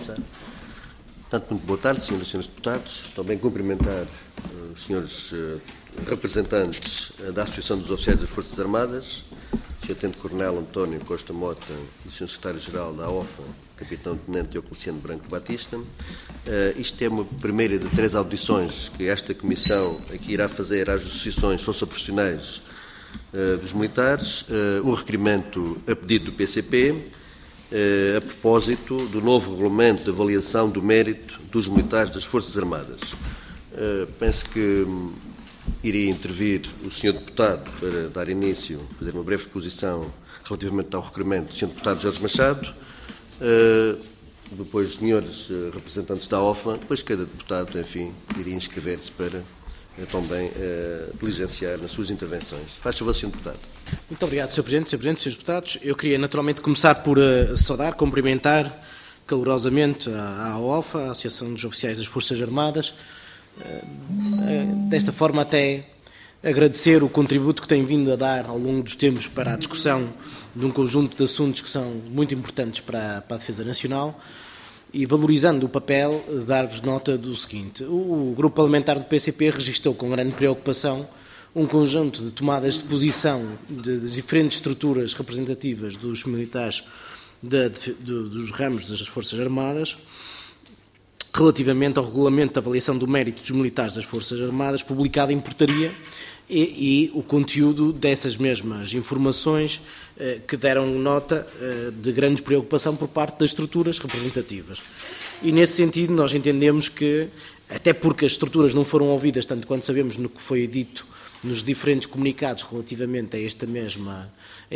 Portanto, muito boa tarde, senhoras e senhores deputados. Também cumprimentar os senhores representantes da Associação dos Oficiais das Forças Armadas, o Sr. Tenente-Coronel António Costa Mota e o Sr. Secretário-Geral da AOFA, Capitão-Tenente Diocleciano Branco Batista. Isto é uma primeira de 3 audições que esta Comissão aqui irá fazer às associações socioprofissionais dos militares, um requerimento a pedido do PCP, a propósito do novo regulamento de avaliação do mérito dos militares das Forças Armadas. Penso que iria intervir o Sr. Deputado para dar início, fazer uma breve exposição relativamente ao requerimento do Sr. Deputado Jorge Machado, depois os senhores representantes da OFA, depois cada deputado, enfim, iria inscrever-se para também diligenciar nas suas intervenções. Faz favor, Sr. Deputado. Muito obrigado, Sr. Presidente, Srs. Deputados. Eu queria naturalmente começar por saudar, cumprimentar calorosamente a AOFA, a Associação dos Oficiais das Forças Armadas, desta forma até agradecer o contributo que tem vindo a dar ao longo dos tempos para a discussão de um conjunto de assuntos que são muito importantes para a defesa nacional e, valorizando o papel, dar-vos nota do seguinte. O Grupo Parlamentar do PCP registrou com grande preocupação um conjunto de tomadas de posição de diferentes estruturas representativas dos militares dos ramos das Forças Armadas relativamente ao regulamento de avaliação do mérito dos militares das Forças Armadas, publicado em portaria, e o conteúdo dessas mesmas informações que deram nota de grande preocupação por parte das estruturas representativas. E, nesse sentido, nós entendemos que, até porque as estruturas não foram ouvidas, tanto quanto sabemos no que foi dito nos diferentes comunicados relativamente a esta mesma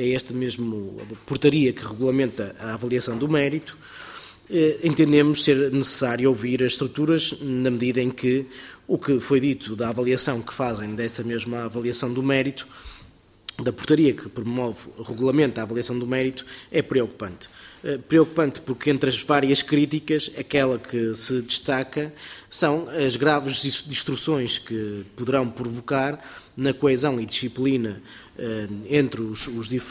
portaria que regulamenta a avaliação do mérito, entendemos ser necessário ouvir as estruturas na medida em que o que foi dito da avaliação que fazem dessa mesma avaliação do mérito, da portaria que regulamenta a avaliação do mérito, é preocupante. Preocupante porque, entre as várias críticas, aquela que se destaca são as graves distorções que poderão provocar na coesão e disciplina entre os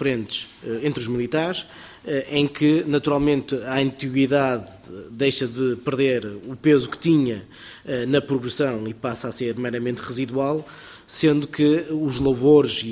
militares, em que, naturalmente, a antiguidade deixa de perder o peso que tinha na progressão e passa a ser meramente residual, sendo que os louvores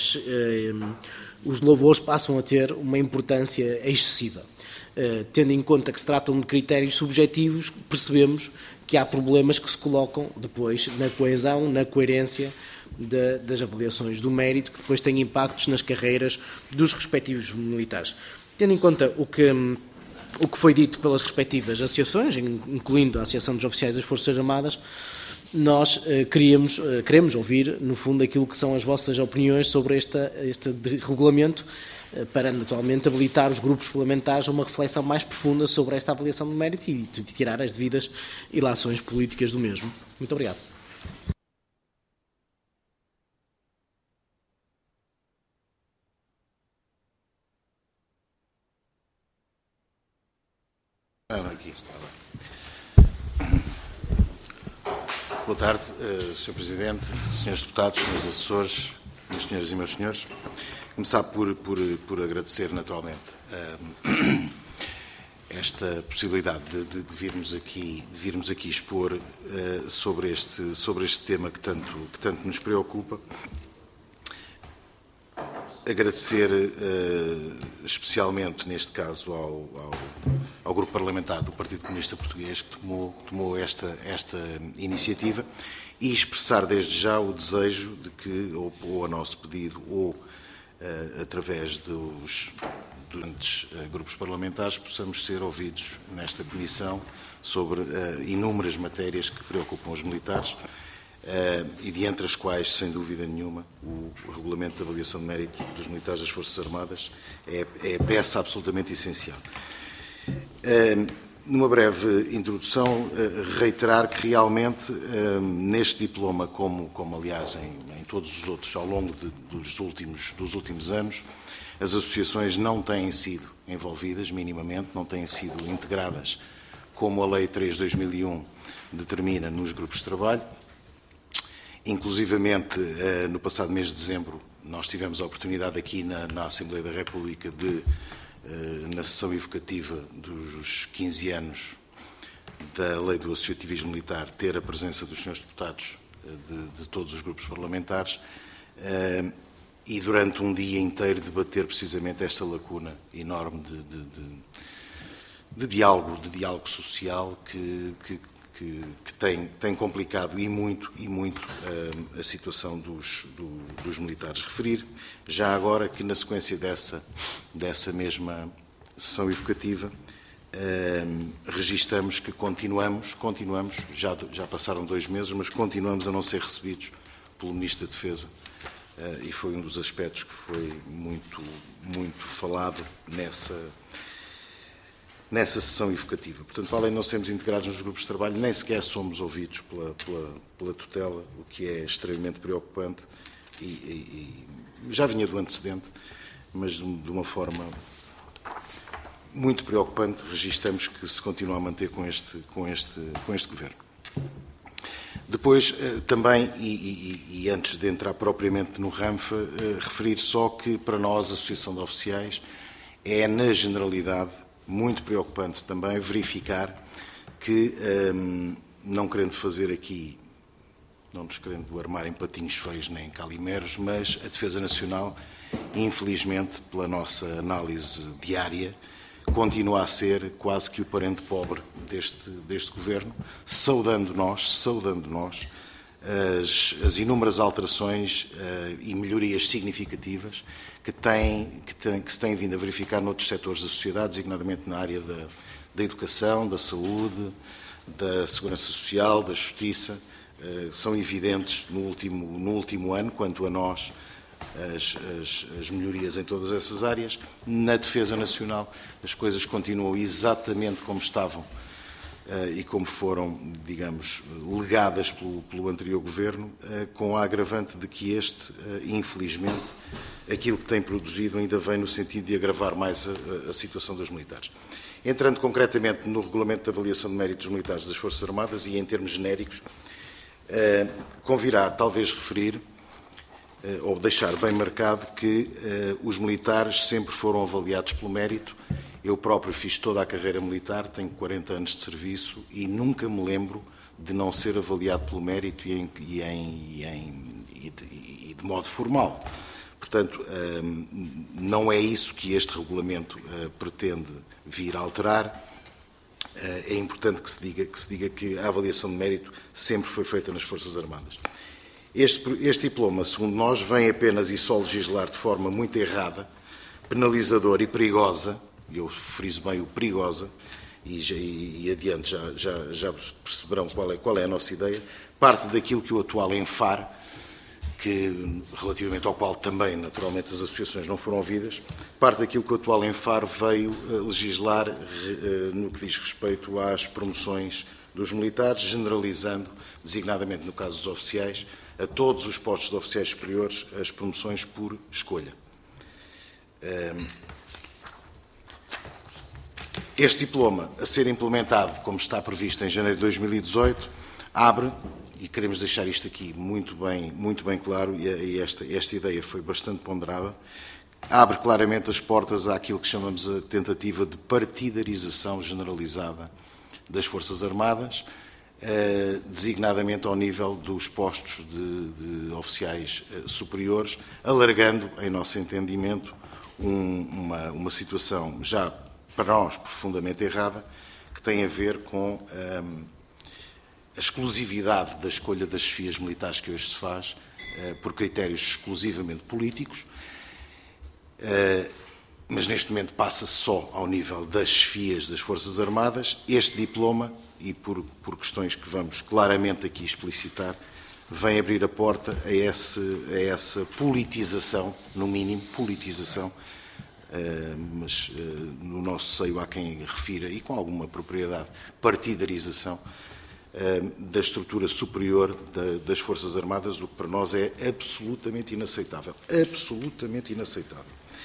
passam a ter uma importância excessiva. Tendo em conta que se tratam de critérios subjetivos, percebemos que há problemas que se colocam depois na coesão, na coerência das avaliações do mérito, que depois têm impactos nas carreiras dos respectivos militares. Tendo em conta o que foi dito pelas respectivas associações, incluindo a Associação dos Oficiais das Forças Armadas, nós queremos ouvir, no fundo, aquilo que são as vossas opiniões sobre este regulamento, para, naturalmente, habilitar os grupos parlamentares a uma reflexão mais profunda sobre esta avaliação do mérito e tirar as devidas ilações políticas do mesmo. Muito obrigado. Boa tarde, Sr. Presidente, Srs. Deputados, Srs. Assessores, minhas senhoras e meus senhores. Começar por agradecer, naturalmente, esta possibilidade de virmos aqui expor sobre este tema que tanto nos preocupa. Agradecer especialmente, neste caso, ao Grupo Parlamentar do Partido Comunista Português que tomou esta iniciativa e expressar desde já o desejo de que, ou a nosso pedido, ou através dos grupos parlamentares, possamos ser ouvidos nesta comissão sobre inúmeras matérias que preocupam os militares, e de entre as quais, sem dúvida nenhuma, o Regulamento de Avaliação de Mérito dos Militares das Forças Armadas é peça absolutamente essencial. Numa breve introdução, reiterar que realmente neste diploma, como aliás em todos os outros ao longo dos últimos anos, as associações não têm sido envolvidas minimamente, não têm sido integradas como a Lei 3/2001 determina nos grupos de trabalho. Inclusivamente, no passado mês de dezembro, nós tivemos a oportunidade aqui na Assembleia da República de, na sessão evocativa dos 15 anos da Lei do Associativismo Militar ter a presença dos senhores deputados de todos os grupos parlamentares e durante um dia inteiro debater precisamente esta lacuna enorme de diálogo social que tem complicado e muito a situação dos militares. Referir já agora que na sequência dessa mesma sessão evocativa registamos que continuamos, já passaram 2 meses, mas continuamos a não ser recebidos pelo Ministro da Defesa e foi um dos aspectos que foi muito falado nessa sessão evocativa. Portanto, além de não sermos integrados nos grupos de trabalho, nem sequer somos ouvidos pela tutela, o que é extremamente preocupante e já vinha do antecedente, mas de uma forma muito preocupante, registamos que se continua a manter com este Governo. Depois, também, e antes de entrar propriamente no RAMFA, referir só que, para nós, a Associação de Oficiais, é, na generalidade, muito preocupante também verificar que, não querendo fazer aqui, não nos querendo armar em patinhos feios nem em calimeros, mas a Defesa Nacional, infelizmente, pela nossa análise diária, continua a ser quase que o parente pobre deste Governo, saudando nós as inúmeras alterações e melhorias significativas que se têm vindo a verificar noutros setores da sociedade, designadamente na área da educação, da saúde, da segurança social, da justiça, são evidentes no último ano, quanto a nós, as melhorias em todas essas áreas. Na Defesa Nacional, as coisas continuam exatamente como estavam e como foram, digamos, legadas pelo anterior Governo, com a agravante de que infelizmente, aquilo que tem produzido ainda vem no sentido de agravar mais a situação dos militares. Entrando concretamente no Regulamento de Avaliação de Méritos Militares das Forças Armadas e em termos genéricos, convirá talvez referir ou deixar bem marcado que os militares sempre foram avaliados pelo mérito. Eu próprio fiz toda a carreira militar, tenho 40 anos de serviço e nunca me lembro de não ser avaliado pelo mérito e de modo formal. Portanto, não é isso que este regulamento pretende vir a alterar. É importante que se diga que a avaliação de mérito sempre foi feita nas Forças Armadas. Este diploma, segundo nós, vem apenas e só legislar de forma muito errada, penalizadora e perigosa, e eu friso bem o perigosa, e adiante já perceberão qual é a nossa ideia, parte daquilo que o atual ENFAR, relativamente ao qual também, naturalmente, as associações não foram ouvidas, parte daquilo que o atual ENFAR veio legislar no que diz respeito às promoções dos militares, generalizando, designadamente no caso dos oficiais, a todos os postos de oficiais superiores as promoções por escolha. Este diploma, a ser implementado, como está previsto em janeiro de 2018, abre, e queremos deixar isto aqui muito bem claro, e esta ideia foi bastante ponderada, abre claramente as portas àquilo que chamamos a tentativa de partidarização generalizada das Forças Armadas, designadamente ao nível dos postos de oficiais superiores, alargando, em nosso entendimento, uma situação já para nós profundamente errada, que tem a ver com a exclusividade da escolha das chefias militares que hoje se faz por critérios exclusivamente políticos, mas neste momento passa-se só ao nível das chefias das Forças Armadas. Este diploma, e por questões que vamos claramente aqui explicitar, vem abrir a porta a essa politização, no mínimo politização, mas no nosso seio há quem refira, e com alguma propriedade, partidarização da estrutura superior das Forças Armadas, o que para nós é absolutamente inaceitável. Absolutamente inaceitável.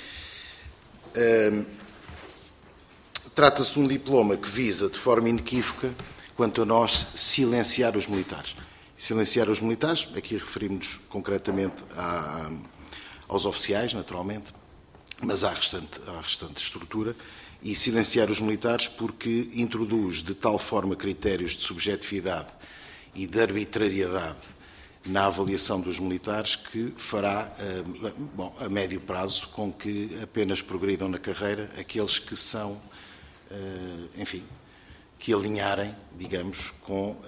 Trata-se de um diploma que visa, de forma inequívoca, quanto a nós, silenciar os militares. Silenciar os militares, aqui referimos-nos concretamente aos oficiais, naturalmente, mas à restante estrutura, e silenciar os militares porque introduz de tal forma critérios de subjetividade e de arbitrariedade na avaliação dos militares que fará, a médio prazo, com que apenas progridam na carreira aqueles que são, enfim, que alinharem, digamos, com,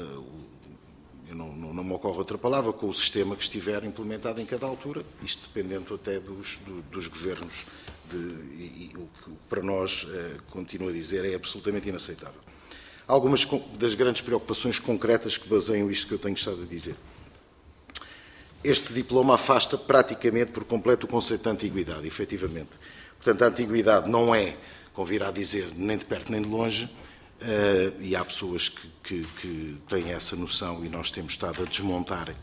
não me ocorre outra palavra, com o sistema que estiver implementado em cada altura, isto dependendo até dos governos, e o que para nós, continuo a dizer, é absolutamente inaceitável. Algumas das grandes preocupações concretas que baseiam isto que eu tenho estado a dizer. Este diploma afasta praticamente por completo o conceito de antiguidade, efetivamente. Portanto, a antiguidade não é, como virá a dizer, nem de perto nem de longe, e há pessoas que têm essa noção e nós temos estado a desmontar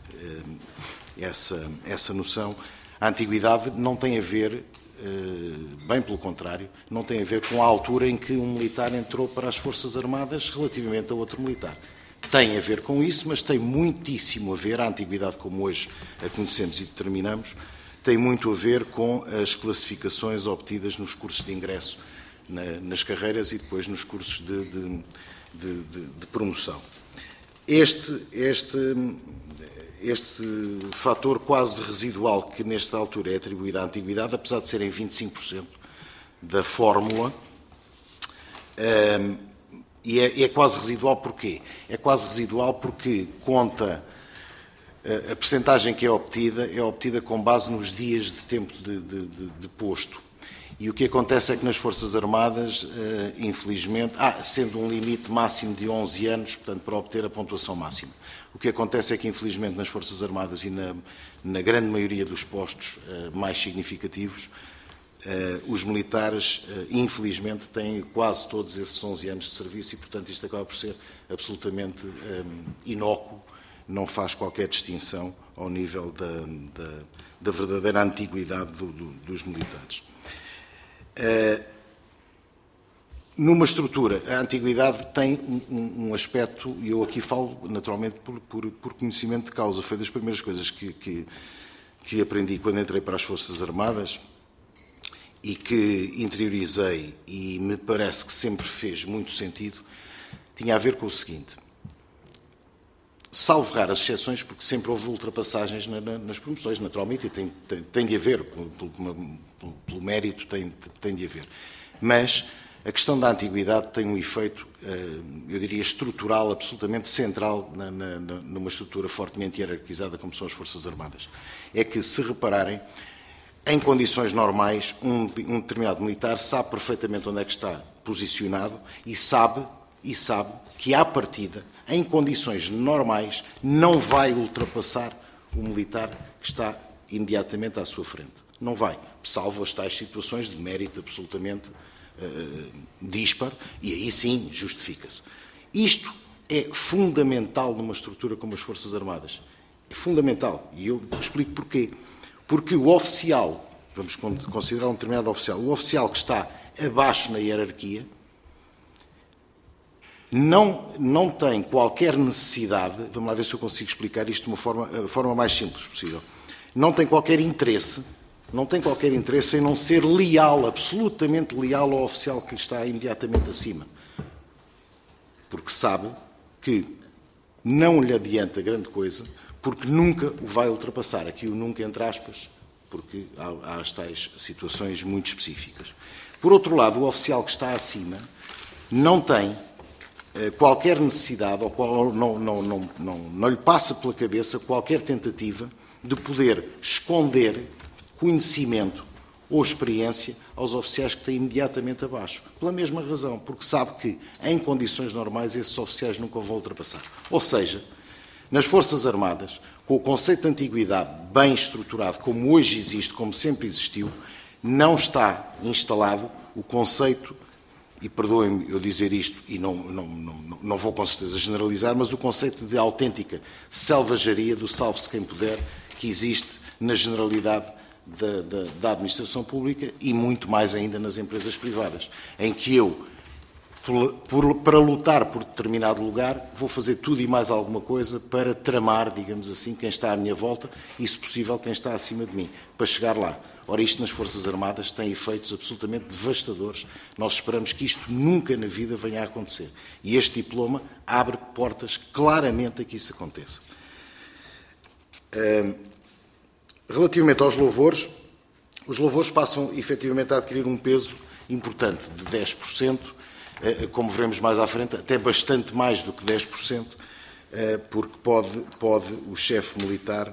essa noção. A antiguidade não tem a ver, bem pelo contrário, não tem a ver com a altura em que um militar entrou para as Forças Armadas relativamente a outro militar. Tem a ver com isso, mas tem muitíssimo a ver, a antiguidade como hoje a conhecemos e determinamos, tem muito a ver com as classificações obtidas nos cursos de ingresso nas carreiras e depois nos cursos de promoção. Este fator quase residual que nesta altura é atribuído à antiguidade, apesar de serem 25% da fórmula, e é quase residual porquê? É quase residual porque conta a percentagem que é obtida com base nos dias de tempo de posto. E o que acontece é que nas Forças Armadas, infelizmente, sendo um limite máximo de 11 anos, portanto, para obter a pontuação máxima, o que acontece é que, infelizmente, nas Forças Armadas e na grande maioria dos postos mais significativos, os militares, infelizmente, têm quase todos esses 11 anos de serviço e, portanto, isto acaba por ser absolutamente inócuo, não faz qualquer distinção ao nível da verdadeira antiguidade dos militares. Numa estrutura, a antiguidade tem um aspecto, e eu aqui falo naturalmente por conhecimento de causa, foi das primeiras coisas que aprendi quando entrei para as Forças Armadas e que interiorizei e me parece que sempre fez muito sentido, tinha a ver com o seguinte: salvo raras exceções, porque sempre houve ultrapassagens nas promoções, naturalmente, e tem de haver, pelo mérito tem de haver. Mas a questão da antiguidade tem um efeito, eu diria, estrutural, absolutamente central numa estrutura fortemente hierarquizada como são as Forças Armadas. É que, se repararem, em condições normais, um determinado militar sabe perfeitamente onde é que está posicionado e sabe que, à partida, em condições normais, não vai ultrapassar o militar que está imediatamente à sua frente. Não vai, salvo as tais situações de mérito absolutamente dispar, e aí sim justifica-se. Isto é fundamental numa estrutura como as Forças Armadas. É fundamental, e eu explico porquê. Porque o oficial, vamos considerar um determinado oficial, o oficial que está abaixo na hierarquia, não tem qualquer necessidade, vamos lá ver se eu consigo explicar isto de uma forma mais simples possível, não tem qualquer interesse em não ser leal, absolutamente leal ao oficial que lhe está imediatamente acima. Porque sabe que não lhe adianta grande coisa, porque nunca o vai ultrapassar. Aqui o nunca entre aspas, porque há as tais situações muito específicas. Por outro lado, o oficial que está acima não tem qualquer necessidade, ou não lhe passa pela cabeça qualquer tentativa de poder esconder conhecimento ou experiência aos oficiais que têm imediatamente abaixo. Pela mesma razão, porque sabe que, em condições normais, esses oficiais nunca o vão ultrapassar. Ou seja, nas Forças Armadas, com o conceito de antiguidade bem estruturado, como hoje existe, como sempre existiu, não está instalado o conceito, e perdoem-me eu dizer isto, e não vou com certeza generalizar, mas o conceito de autêntica selvageria, do salve-se quem puder, que existe na generalidade da administração pública e muito mais ainda nas empresas privadas, em que eu para lutar por determinado lugar, vou fazer tudo e mais alguma coisa para tramar, digamos assim, quem está à minha volta e, se possível, quem está acima de mim, para chegar lá. Ora, isto nas Forças Armadas tem efeitos absolutamente devastadores. Nós esperamos que isto nunca na vida venha a acontecer. E este diploma abre portas claramente a que isso aconteça. Relativamente aos louvores, os louvores passam efetivamente a adquirir um peso importante, de 10%, como veremos mais à frente, até bastante mais do que 10%, porque pode o chefe militar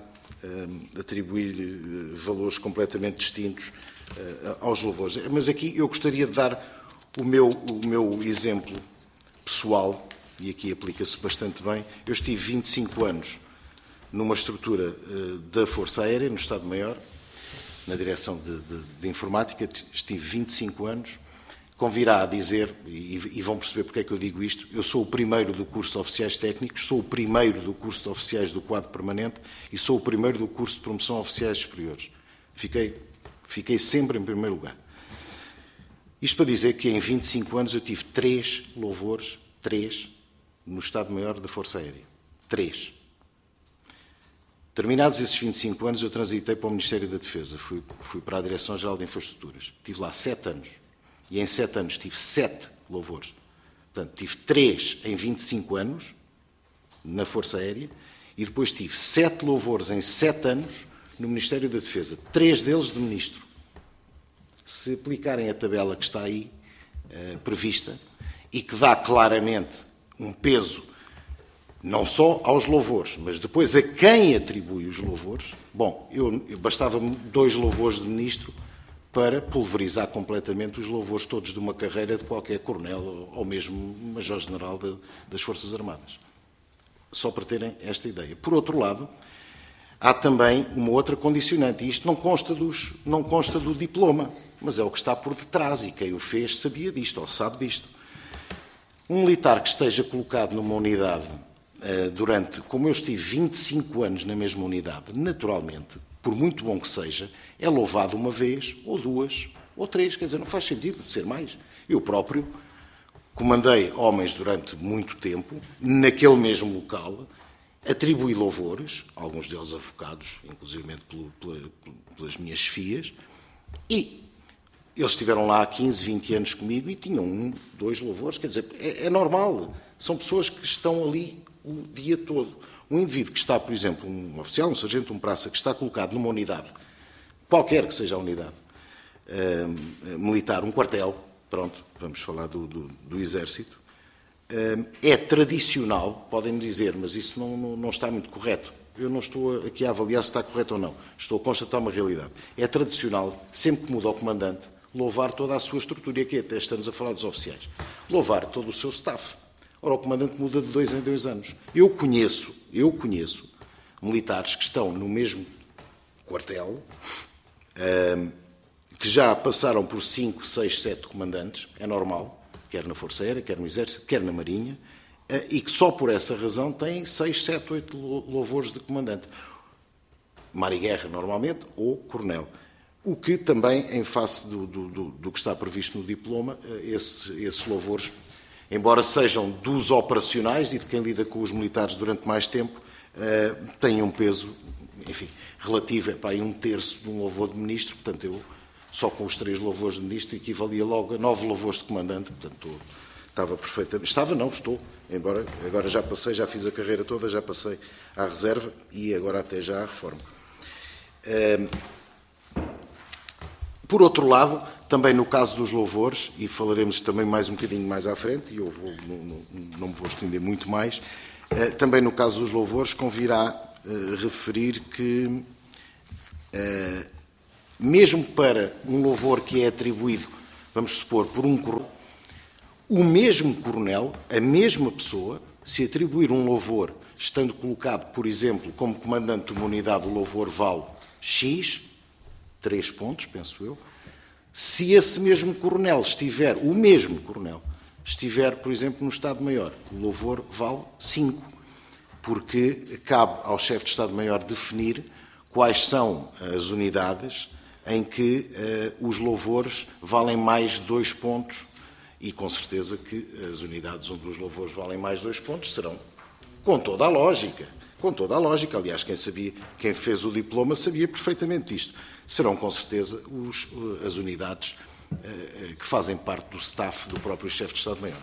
atribuir valores completamente distintos aos louvores. Mas aqui eu gostaria de dar o meu exemplo pessoal, e aqui aplica-se bastante bem. Eu estive 25 anos numa estrutura da Força Aérea, no Estado-Maior, na direção de informática, estive 25 anos. Convirá a dizer, e vão perceber porque é que eu digo isto, eu sou o primeiro do curso de oficiais técnicos, sou o primeiro do curso de oficiais do quadro permanente e sou o primeiro do curso de promoção a oficiais superiores. Fiquei sempre em primeiro lugar. Isto para dizer que em 25 anos eu tive 3 louvores, 3, no Estado-Maior da Força Aérea. 3. Terminados esses 25 anos, eu transitei para o Ministério da Defesa. Fui para a Direção-Geral de Infraestruturas. Estive lá 7 anos. E em 7 anos tive 7 louvores. Portanto, tive 3 em 25 anos, na Força Aérea, e depois tive 7 louvores em 7 anos no Ministério da Defesa. 3 deles de Ministro. Se aplicarem a tabela que está aí, prevista, e que dá claramente um peso, não só aos louvores, mas depois a quem atribui os louvores, bom, bastava-me 2 louvores de Ministro para pulverizar completamente os louvores todos de uma carreira de qualquer coronel ou mesmo major-general das Forças Armadas. Só para terem esta ideia. Por outro lado, há também uma outra condicionante, e isto não consta do diploma, mas é o que está por detrás, e quem o fez sabia disto, ou sabe disto. Um militar que esteja colocado numa unidade como eu estive 25 anos na mesma unidade, naturalmente, por muito bom que seja, é louvado uma vez, ou 2, ou 3, quer dizer, não faz sentido ser mais. Eu próprio comandei homens durante muito tempo, naquele mesmo local, atribuí louvores, alguns deles afocados, inclusive pelas minhas chefias, e eles estiveram lá há 15, 20 anos comigo e tinham 1, 2 louvores, quer dizer, é normal, são pessoas que estão ali o dia todo. Um indivíduo que está, por exemplo, um oficial, um sargento, um praça, que está colocado numa unidade, qualquer que seja a unidade militar, um quartel, pronto, vamos falar do Exército, é tradicional, podem-me dizer, mas isso não está muito correto. Eu não estou aqui a avaliar se está correto ou não. Estou a constatar uma realidade. É tradicional, sempre que muda o comandante, louvar toda a sua estrutura. E aqui até estamos a falar dos oficiais. Louvar todo o seu staff. Ora, o comandante muda de 2 em 2 anos. Eu conheço militares que estão no mesmo quartel, que já passaram por 5, 6, 7 comandantes, é normal, quer na Força Aérea, quer no Exército, quer na Marinha, e que só por essa razão têm 6, 7, 8 louvores de comandante. Mar e Guerra, normalmente, ou coronel. O que também, em face do que está previsto no diploma, esses louvores, embora sejam dos operacionais e de quem lida com os militares durante mais tempo, têm um peso, enfim, relativo, é para aí 1/3 de um louvor de ministro, portanto, eu, só com os 3 louvores de ministro, equivalia logo a 9 louvores de comandante, portanto, estava perfeitamente, estou, embora agora já fiz a carreira toda, já passei à reserva e agora até já à reforma. Por outro lado, também no caso dos louvores, e falaremos também mais um bocadinho mais à frente, e eu não me vou estender muito mais, também no caso dos louvores convirá referir que, mesmo para um louvor que é atribuído, vamos supor, por um coronel, o mesmo coronel, a mesma pessoa, se atribuir um louvor, estando colocado, por exemplo, como comandante de uma unidade, o louvor vale X, 3 pontos, penso eu. Se esse mesmo coronel estiver, por exemplo, no Estado-Maior, o louvor vale 5, porque cabe ao chefe de Estado-Maior definir quais são as unidades em que os louvores valem mais 2 pontos E com certeza que as unidades onde os louvores valem mais 2 pontos serão, com toda a lógica, aliás, quem fez o diploma sabia perfeitamente isto, serão com certeza as unidades que fazem parte do staff do próprio chefe de Estado-Maior.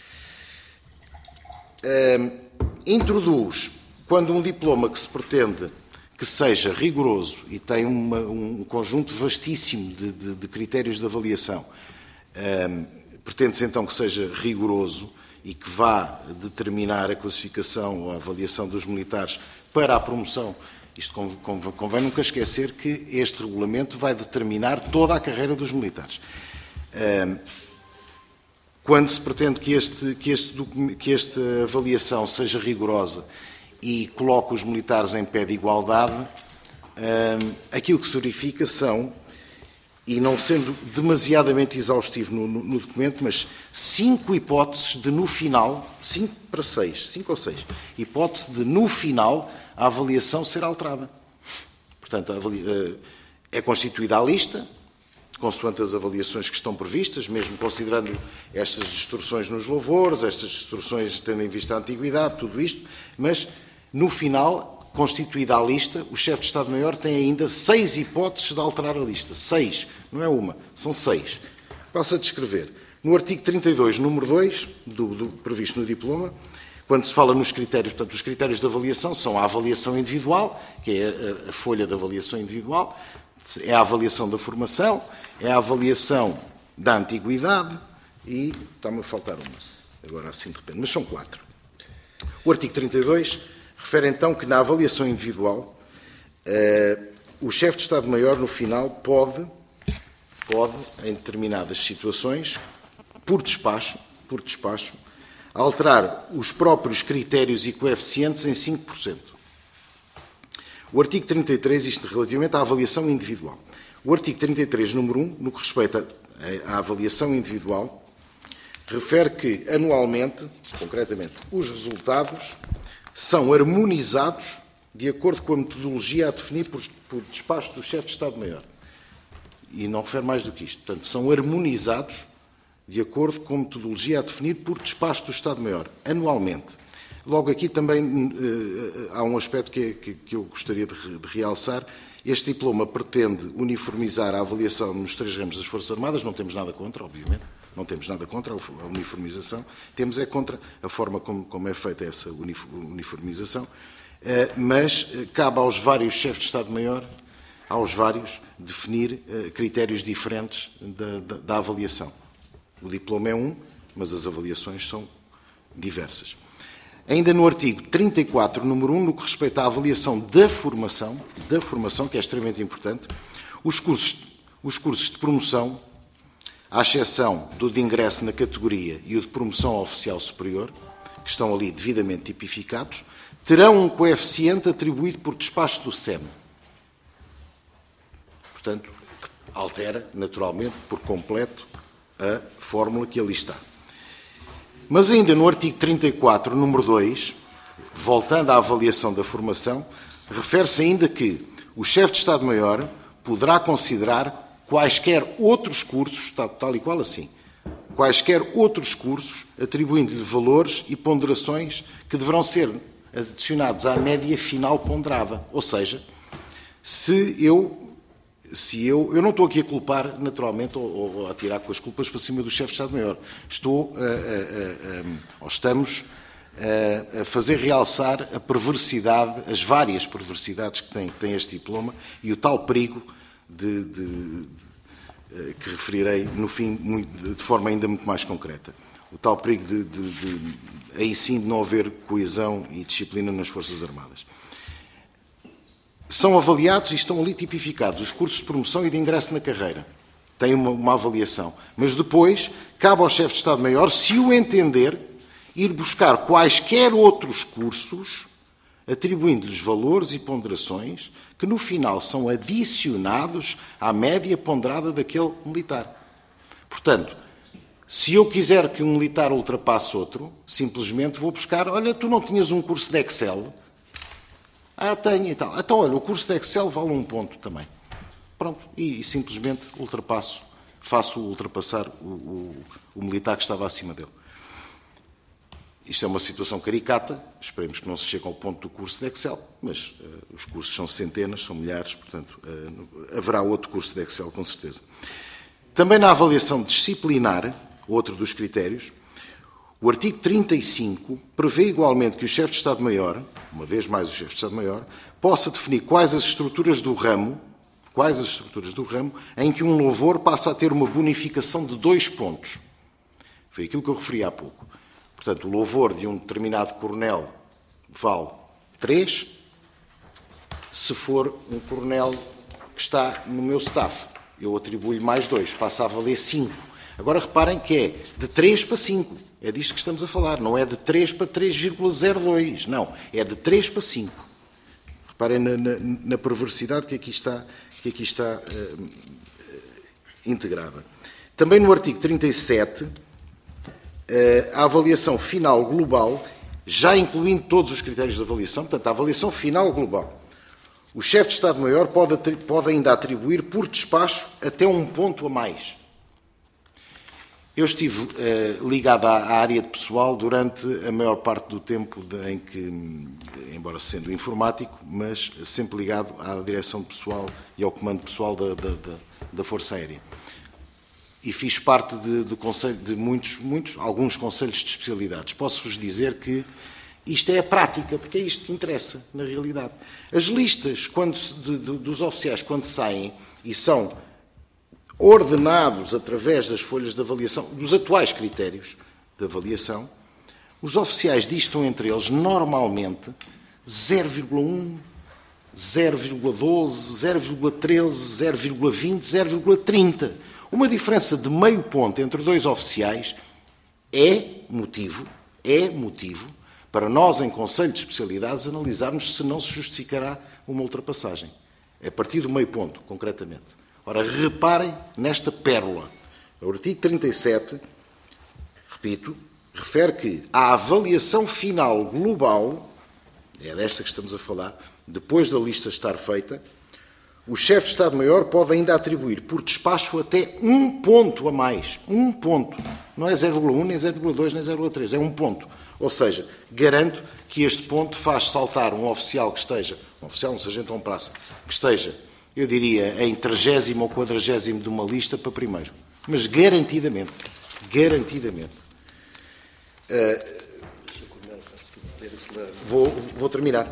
Introduz, quando um diploma que se pretende que seja rigoroso e tem um conjunto vastíssimo de critérios de avaliação, pretende-se então que seja rigoroso e que vá determinar a classificação ou a avaliação dos militares para a promoção. Isto convém nunca esquecer que este regulamento vai determinar toda a carreira dos militares. Quando se pretende que esta avaliação seja rigorosa e coloque os militares em pé de igualdade, aquilo que se verifica são, e não sendo demasiadamente exaustivo no documento, mas 5 hipóteses de no final, 5 ou 6, hipótese de no final a avaliação ser alterada. Portanto, é constituída a lista, consoante as avaliações que estão previstas, mesmo considerando estas distorções nos louvores, estas distorções tendo em vista a antiguidade, tudo isto, mas no final, constituída a lista, o chefe de Estado-Maior tem ainda 6 hipóteses de alterar a lista. 6, não é uma, são 6. Passo a descrever. No artigo 32, número 2, previsto no diploma, quando se fala nos critérios, portanto, os critérios de avaliação são a avaliação individual, que é a folha de avaliação individual, é a avaliação da formação, é a avaliação da antiguidade e está-me a faltar uma, agora assim de repente, mas são 4. O artigo 32 refere então que na avaliação individual o chefe de Estado-Maior no final pode, em determinadas situações, por despacho, alterar os próprios critérios e coeficientes em 5%. O artigo 33, isto relativamente à avaliação individual. O artigo 33, número 1, no que respeita à avaliação individual, refere que, anualmente, concretamente, os resultados são harmonizados de acordo com a metodologia a definir por despacho do chefe de Estado-Maior. E não refere mais do que isto. Portanto, são harmonizados de acordo com a metodologia a definir por despacho do Estado-Maior, anualmente. Logo aqui também há um aspecto que eu gostaria de realçar. Este diploma pretende uniformizar a avaliação nos 3 ramos das Forças Armadas, não temos nada contra, obviamente, não temos nada contra a uniformização, temos é contra a forma como é feita essa uniformização, mas cabe aos vários chefes de Estado-Maior, definir critérios diferentes da avaliação. O diploma é um, mas as avaliações são diversas. Ainda no artigo 34, número 1, no que respeita à avaliação da formação, que é extremamente importante, os cursos de promoção, à exceção do de ingresso na categoria e o de promoção ao oficial superior, que estão ali devidamente tipificados, terão um coeficiente atribuído por despacho do SEM. Portanto, altera, naturalmente, por completo, a fórmula que ali está. Mas ainda no artigo 34, número 2, voltando à avaliação da formação, refere-se ainda que o chefe de Estado-Maior poderá considerar quaisquer outros cursos, tal e qual assim, quaisquer outros cursos, atribuindo-lhe valores e ponderações que deverão ser adicionados à média final ponderada. Ou seja, eu não estou aqui a culpar, naturalmente, ou a tirar com as culpas para cima do chefe de Estado-Maior. Estamos a fazer realçar a perversidade, as várias perversidades que tem este diploma e o tal perigo que referirei no fim de forma ainda muito mais concreta. O tal perigo aí sim de não haver coesão e disciplina nas Forças Armadas. São avaliados e estão ali tipificados os cursos de promoção e de ingresso na carreira. Tem uma avaliação. Mas depois, cabe ao chefe de Estado-Maior, se o entender, ir buscar quaisquer outros cursos, atribuindo-lhes valores e ponderações, que no final são adicionados à média ponderada daquele militar. Portanto, se eu quiser que um militar ultrapasse outro, simplesmente vou buscar, olha, tu não tinhas um curso de Excel? Tenho e tal. Então, olha, o curso de Excel vale 1 ponto também. Pronto, e simplesmente ultrapasso faço ultrapassar o militar que estava acima dele. Isto é uma situação caricata, esperemos que não se chegue ao ponto do curso de Excel, mas os cursos são centenas, são milhares, portanto, haverá outro curso de Excel, com certeza. Também na avaliação disciplinar, outro dos critérios, o artigo 35 prevê igualmente que o chefe de Estado-Maior, uma vez mais o chefe de Estado-Maior, possa definir quais as estruturas do ramo em que um louvor passa a ter uma bonificação de 2 pontos. Foi aquilo que eu referi há pouco. Portanto, o louvor de um determinado coronel vale 3, se for um coronel que está no meu staff, eu atribuo-lhe mais 2, passa a valer 5. Agora reparem que é de 3 para 5. É disto que estamos a falar. Não é de 3 para 3,02. Não, é de 3 para 5. Reparem na perversidade que aqui está integrada. Também no artigo 37, a avaliação final global, já incluindo todos os critérios de avaliação, portanto, a avaliação final global, o chefe de Estado-Maior pode ainda atribuir por despacho até 1 ponto a mais. Eu estive ligado à área de pessoal durante a maior parte do tempo em que, embora sendo informático, mas sempre ligado à direção de pessoal e ao comando pessoal da Força Aérea. E fiz parte do conselho de alguns conselhos de especialidades. Posso-vos dizer que isto é a prática, porque é isto que interessa, na realidade. As listas dos oficiais, quando saem e são ordenados através das folhas de avaliação, dos atuais critérios de avaliação, os oficiais distam entre eles, normalmente, 0,1, 0,12, 0,13, 0,20, 0,30. Uma diferença de meio ponto entre 2 oficiais é motivo para nós, em Conselho de Especialidades, analisarmos se não se justificará uma ultrapassagem. É a partir do meio ponto, concretamente. Ora, reparem nesta pérola. O artigo 37, repito, refere que a avaliação final global, é desta que estamos a falar, depois da lista estar feita, o chefe de Estado-Maior pode ainda atribuir por despacho até 1 ponto a mais. 1 ponto. Não é 0,1, nem 0,2, nem 0,3. É 1 ponto. Ou seja, garanto que este ponto faz saltar um oficial que esteja, um sargento ou um praça, que esteja, eu diria, em 30º ou 40º de uma lista para primeiro. Mas garantidamente. Garantidamente. Vou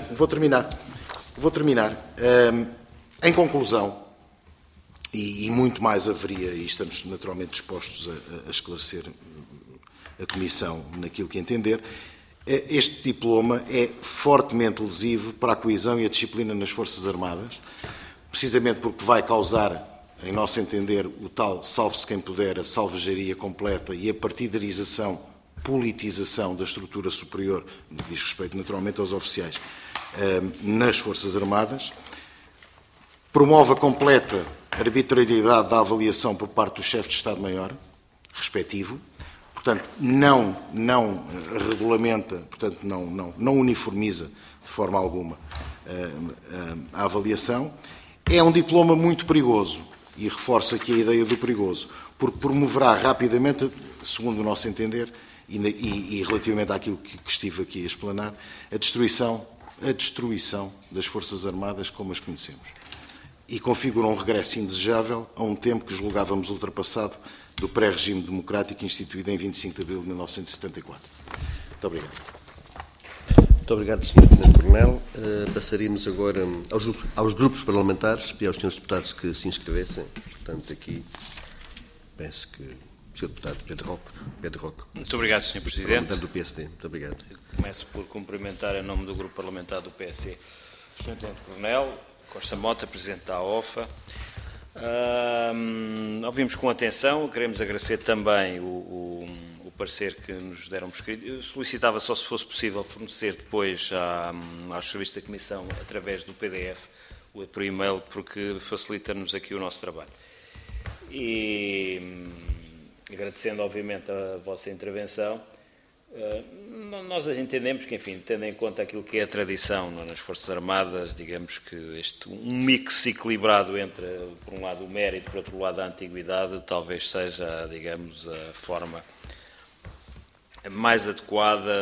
terminar. Em conclusão, e muito mais haveria, e estamos naturalmente dispostos a esclarecer a Comissão naquilo que entender, este diploma é fortemente lesivo para a coesão e a disciplina nas Forças Armadas, precisamente porque vai causar, em nosso entender, o tal salve-se quem puder, a salvajaria completa e a partidarização, politização da estrutura superior, que diz respeito naturalmente aos oficiais, nas Forças Armadas. Promove a completa arbitrariedade da avaliação por parte do chefe de Estado-Maior, respectivo. Portanto, não regulamenta, portanto, não uniformiza de forma alguma a avaliação. É um diploma muito perigoso, e reforço aqui a ideia do perigoso, porque promoverá rapidamente, segundo o nosso entender, e relativamente àquilo que estive aqui a explanar, a destruição das Forças Armadas como as conhecemos. E configura um regresso indesejável a um tempo que julgávamos ultrapassado do pré-regime democrático instituído em 25 de abril de 1974. Muito obrigado. Muito obrigado, Sr. Tenente-Coronel. Passaríamos agora aos grupos parlamentares e aos senhores deputados que se inscrevessem. Portanto, aqui penso que o Sr. Deputado Pedro Roque. Muito obrigado, Sr. Presidente. Parlamentar do PSD. Muito obrigado. Começo por cumprimentar, em nome do Grupo Parlamentar do PSD, o Sr. Tenente-Coronel Costa Mota, Presidente da AOFA. Ouvimos com atenção, queremos agradecer também o parecer que nos deram prescrito. Eu solicitava só, se fosse possível, fornecer depois aos serviços da Comissão, através do PDF, por e-mail, porque facilita-nos aqui o nosso trabalho. E agradecendo, obviamente, a vossa intervenção, Nós entendemos que, enfim, tendo em conta aquilo que é a tradição nas Forças Armadas, digamos que um mix equilibrado entre, por um lado, o mérito, por outro lado, a antiguidade, talvez seja, digamos, a forma mais adequada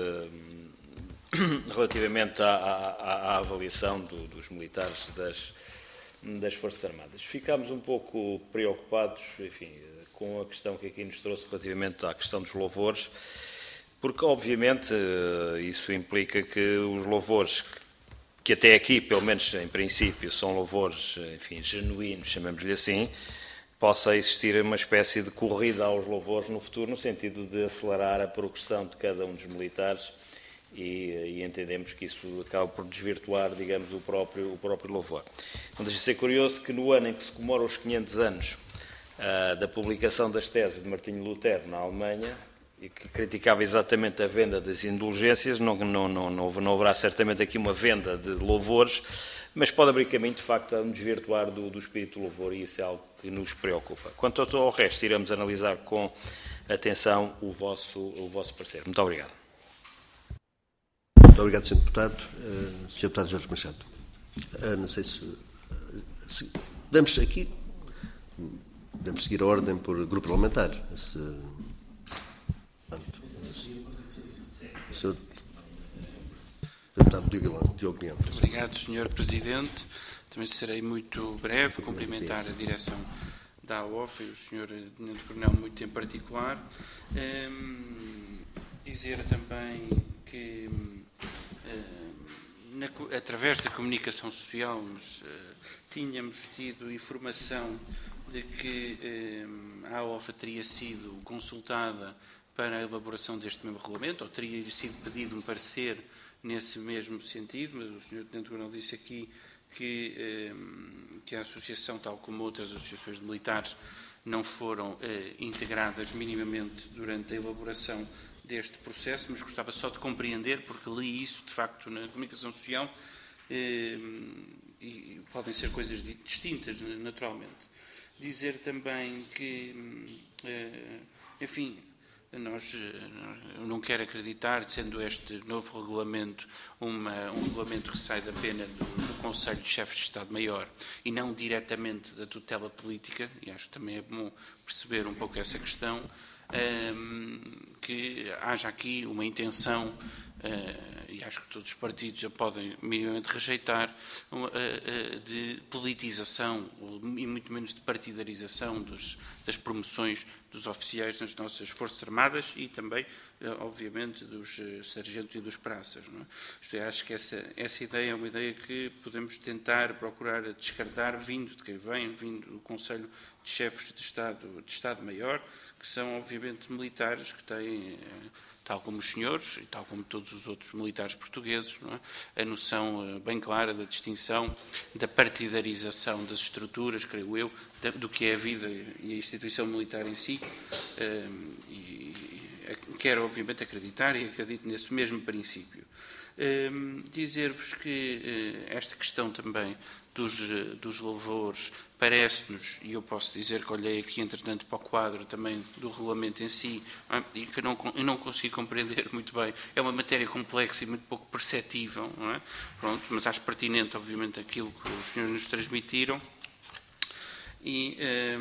relativamente à avaliação dos militares das Forças Armadas. Ficámos um pouco preocupados, enfim, com a questão que aqui nos trouxe relativamente à questão dos louvores, porque, obviamente, isso implica que os louvores, que até aqui, pelo menos em princípio, são louvores, enfim, genuínos, chamemos-lhe assim, possa existir uma espécie de corrida aos louvores no futuro, no sentido de acelerar a progressão de cada um dos militares e entendemos que isso acaba por desvirtuar, digamos, o próprio louvor. Não deixa de ser curioso que no ano em que se comemora os 500 anos da publicação das teses de Martinho Lutero na Alemanha, e que criticava exatamente a venda das indulgências, não haverá certamente aqui uma venda de louvores, mas pode abrir caminho, de facto, a desvirtuar do espírito do louvor, e isso é algo que nos preocupa. Quanto ao resto, iremos analisar com atenção o vosso parecer. Muito obrigado. Muito obrigado, Sr. Deputado. Sr. Deputado Jorge Machado. Não sei se podemos seguir a ordem por grupo parlamentar. Sr. Deputado Diogo Leão. Obrigado, Sr. Presidente. Também serei muito breve, cumprimentar a direção da AOF e o Sr. Tenente Coronel muito em particular. Dizer também que, através da comunicação social, tínhamos tido informação de que a AOF teria sido consultada para a elaboração deste mesmo regulamento, ou teria sido pedido um parecer nesse mesmo sentido, mas o Sr. Tenente Coronel disse aqui que a associação, tal como outras associações de militares, não foram integradas minimamente durante a elaboração deste processo, mas gostava só de compreender, porque li isso, de facto, na comunicação social, e podem ser coisas distintas, naturalmente. Dizer também que, enfim, eu não quero acreditar, sendo este novo regulamento um regulamento que sai da pena do Conselho de Chefes de Estado-Maior e não diretamente da tutela política, e acho que também é bom perceber um pouco essa questão, que haja aqui uma intenção, e acho que todos os partidos a podem minimamente rejeitar, de politização e muito menos de partidarização das promoções dos oficiais nas nossas Forças Armadas e também, obviamente, dos sargentos e dos praças. Não é? Isto é, acho que essa ideia é uma ideia que podemos tentar procurar descartar, vindo de quem vem, vindo do Conselho de Chefes de Estado-Maior, que são, obviamente, militares que têm, tal como os senhores e tal como todos os outros militares portugueses, não é? A noção bem clara da distinção, da partidarização das estruturas, creio eu, do que é a vida e a instituição militar em si. E quero, obviamente, acreditar e acredito nesse mesmo princípio. Dizer-vos que esta questão também dos louvores parece-nos, e eu posso dizer que olhei aqui, entretanto, para o quadro também do regulamento em si, e que eu não consigo compreender muito bem. É uma matéria complexa e muito pouco perceptível, não é? Pronto, mas acho pertinente, obviamente, aquilo que os senhores nos transmitiram. E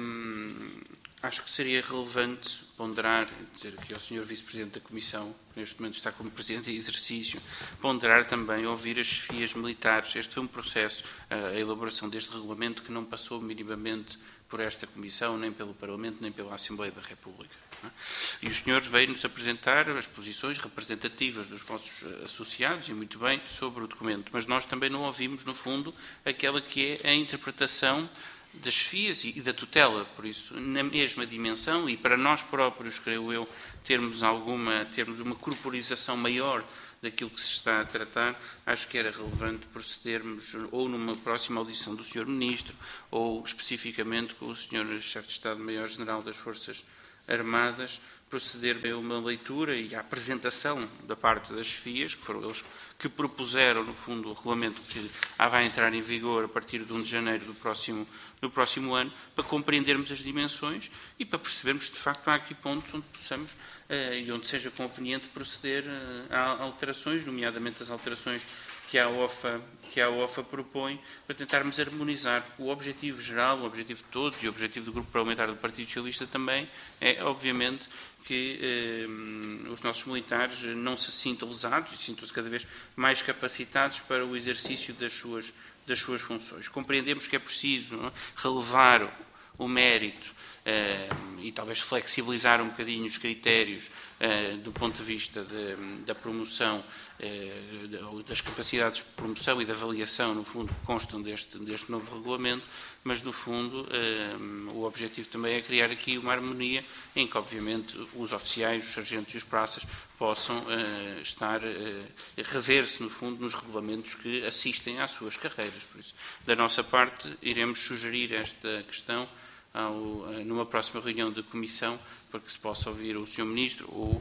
acho que seria relevante ponderar, dizer aqui ao Sr. Vice-Presidente da Comissão, que neste momento está como Presidente em exercício, ponderar também, ouvir as chefias militares. Este foi um processo, a elaboração deste regulamento, que não passou minimamente por esta Comissão, nem pelo Parlamento, nem pela Assembleia da República. Não é? E os senhores veio-nos apresentar as posições representativas dos vossos associados, e muito bem, sobre o documento. Mas nós também não ouvimos, no fundo, aquela que é a interpretação das chefias e da tutela, por isso, na mesma dimensão, e para nós próprios, creio eu, termos uma corporização maior daquilo que se está a tratar, acho que era relevante procedermos ou numa próxima audição do Sr. Ministro, ou especificamente com o Sr. Chefe de Estado-Maior-General das Forças Armadas, proceder a uma leitura e à apresentação da parte das FIAs, que foram eles que propuseram, no fundo, o regulamento que vai entrar em vigor a partir de 1 de janeiro do próximo ano, para compreendermos as dimensões e para percebermos, de facto, há aqui pontos onde possamos e onde seja conveniente proceder a alterações, nomeadamente as alterações que a OFA propõe, para tentarmos harmonizar o objetivo geral, o objetivo de todos e o objetivo do Grupo Parlamentar do Partido Socialista também é, obviamente, que os nossos militares não se sintam lesados e sintam-se cada vez mais capacitados para o exercício das suas funções. Compreendemos que é preciso relevar o mérito e talvez flexibilizar um bocadinho os critérios do ponto de vista da promoção, das capacidades de promoção e de avaliação, no fundo, que constam deste novo regulamento, mas, no fundo, o objetivo também é criar aqui uma harmonia em que, obviamente, os oficiais, os sargentos e os praças possam rever-se, no fundo, nos regulamentos que assistem às suas carreiras. Por isso, da nossa parte, iremos sugerir esta questão numa próxima reunião da Comissão, para que se possa ouvir o Sr. Ministro ou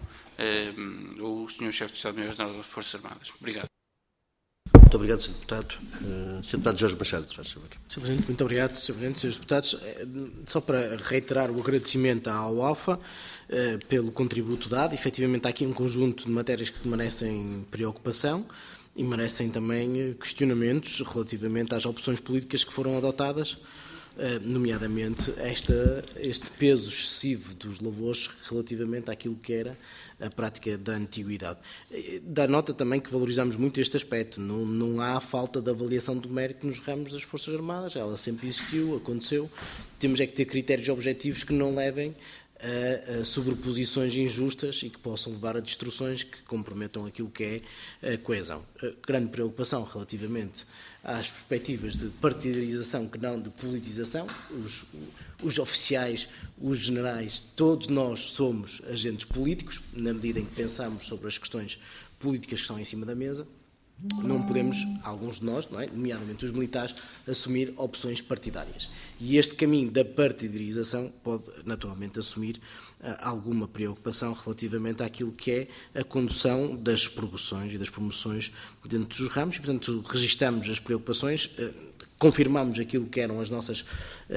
o Sr. Chefe de Estado-Maior das Forças Armadas. Obrigado. Muito obrigado, Sr. Deputado. Sr. Deputado Jorge Machado, faz favor. Sr. Presidente, muito obrigado, Sr. Presidente, Srs. Deputados. Só para reiterar o agradecimento ao ALFA pelo contributo dado. Efetivamente, há aqui um conjunto de matérias que merecem preocupação e merecem também questionamentos relativamente às opções políticas que foram adotadas, nomeadamente este peso excessivo dos lavouros relativamente àquilo que era a prática da antiguidade. Dá nota também que valorizamos muito este aspecto. Não há falta de avaliação do mérito nos ramos das Forças Armadas. Ela sempre existiu, aconteceu. Temos é que ter critérios objetivos que não levem a sobreposições injustas e que possam levar a destruções que comprometam aquilo que é a coesão. Grande preocupação relativamente às perspectivas de partidarização que não de politização. Os oficiais, os generais, todos nós somos agentes políticos, na medida em que pensamos sobre as questões políticas que estão em cima da mesa. Não podemos, alguns de nós, não é? Nomeadamente os militares, assumir opções partidárias. E este caminho da partidarização pode, naturalmente, assumir alguma preocupação relativamente àquilo que é a condução das progressões e das promoções dentro dos ramos. E, portanto, registamos as preocupações, confirmamos aquilo que eram as nossas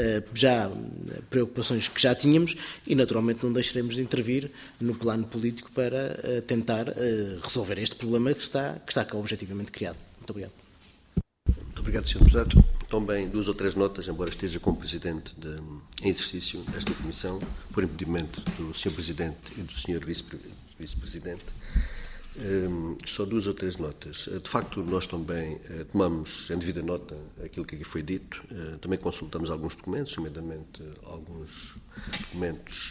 preocupações que já tínhamos e, naturalmente, não deixaremos de intervir no plano político para tentar resolver este problema que está cá objetivamente criado. Muito obrigado. Muito obrigado, Sr. Deputado. Também 2 ou 3 notas, embora esteja como Presidente em exercício desta Comissão, por impedimento do Sr. Presidente e do Sr. Vice-Presidente. Só 2 ou 3 notas. De facto, nós também tomamos em devida nota aquilo que aqui foi dito. Também consultamos alguns documentos, nomeadamente alguns documentos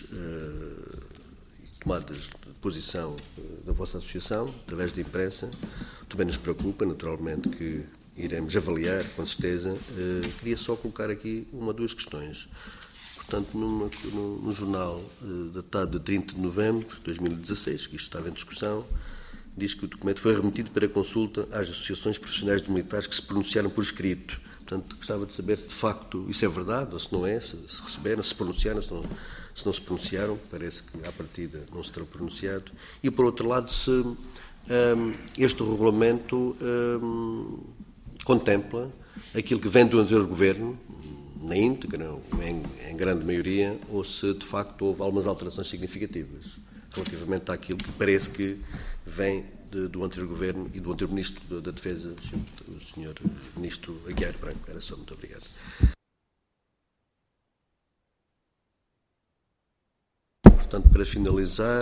e tomadas de posição da vossa associação, através da imprensa. Também nos preocupa, naturalmente, que iremos avaliar, com certeza. Queria só colocar aqui 1 ou 2 questões. Portanto, no jornal datado de 30 de novembro de 2016, que isto estava em discussão, diz que o documento foi remetido para consulta às associações profissionais de militares que se pronunciaram por escrito. Portanto, gostava de saber se de facto isso é verdade ou se não é, se receberam, se pronunciaram, se não se pronunciaram. Parece que à partida não se terão pronunciado. E, por outro lado, se este regulamento contempla aquilo que vem do anterior governo, na íntegra, em grande maioria, ou se de facto houve algumas alterações significativas relativamente àquilo que parece que vem do anterior governo e do anterior Ministro da Defesa, o Sr. Ministro Aguiar Branco. Era só, muito obrigado. Portanto, para finalizar,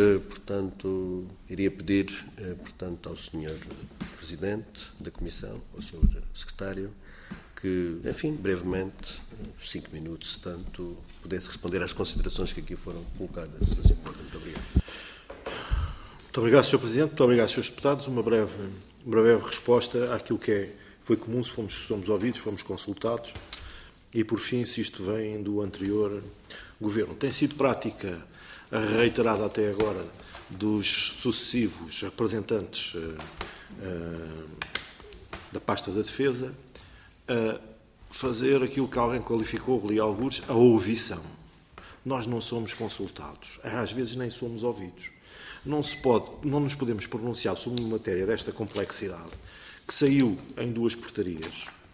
iria pedir, ao Sr. Presidente da Comissão, ao Sr. Secretário, que, enfim, brevemente, 5 minutos, se tanto, pudesse responder às considerações que aqui foram colocadas. Muito obrigado. Muito obrigado, Sr. Presidente. Muito obrigado, Srs. Deputados. Uma breve resposta àquilo que foi comum, se somos ouvidos, fomos consultados. E, por fim, se isto vem do anterior governo. Tem sido prática reiterada até agora dos sucessivos representantes da pasta da Defesa fazer aquilo que alguém qualificou ali alguns, a ouvição. nós não somos consultados, às vezes nem somos ouvidos. Não nos podemos pronunciar sobre uma matéria desta complexidade, que saiu em duas portarias.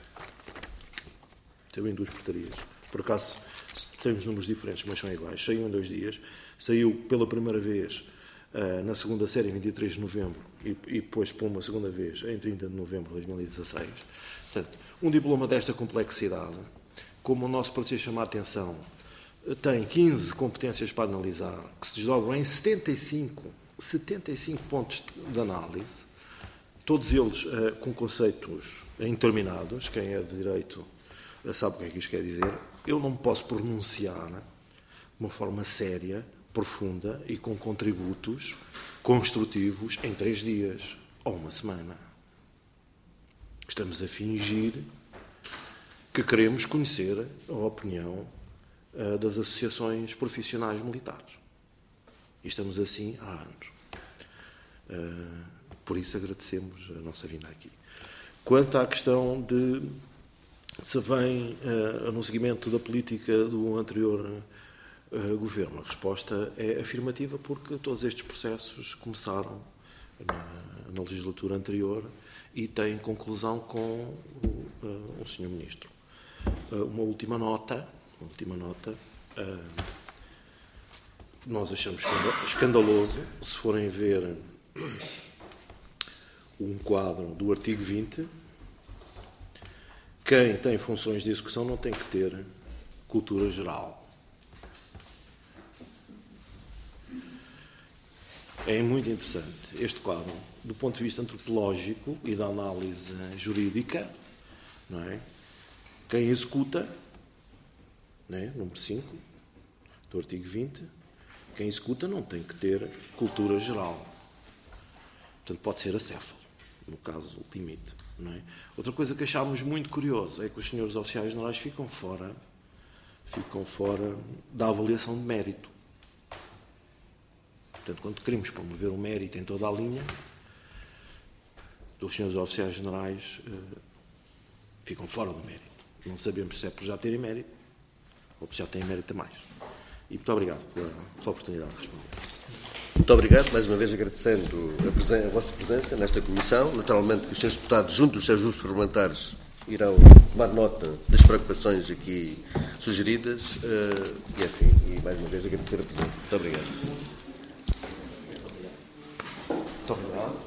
Por acaso, temos números diferentes, mas são iguais. Saiu em 2 dias. Saiu pela primeira vez na segunda série, em 23 de novembro, e depois por uma segunda vez, em 30 de novembro de 2016. Portanto, um diploma desta complexidade, como o nosso parecer chama a atenção, tem 15 competências para analisar, que se desdobram em 75 pontos de análise, todos eles com conceitos interminados. Quem é de direito sabe o que é que isto quer dizer. Eu não me posso pronunciar de uma forma séria, profunda e com contributos construtivos em 3 dias ou uma semana. Estamos a fingir que queremos conhecer a opinião das associações profissionais militares. E estamos assim há anos. Por isso agradecemos a nossa vinda aqui. Quanto à questão de se vem no seguimento da política do anterior governo, a resposta é afirmativa, porque todos estes processos começaram na legislatura anterior e têm conclusão com o Sr. Ministro. Uma última nota, nós achamos escandaloso, se forem ver um quadro do artigo 20, quem tem funções de execução não tem que ter cultura geral. É muito interessante este quadro, do ponto de vista antropológico e da análise jurídica, não é? Quem executa, não é? Número 5 do artigo 20, quem executa não tem que ter cultura geral. Portanto, pode ser acéfalo, no caso limite. Não é? Outra coisa que achámos muito curioso é que os senhores oficiais generais ficam fora da avaliação de mérito. Portanto, quando queremos promover o mérito em toda a linha, os senhores oficiais generais ficam fora do mérito. Não sabemos se é por já terem mérito ou por já têm mérito a mais. E muito obrigado pela oportunidade de responder. Muito obrigado, mais uma vez agradecendo a vossa presença nesta comissão. Naturalmente que os senhores deputados, junto dos seus grupos parlamentares, irão tomar nota das preocupações aqui sugeridas e mais uma vez agradecer a presença. Muito obrigado. Muito obrigado.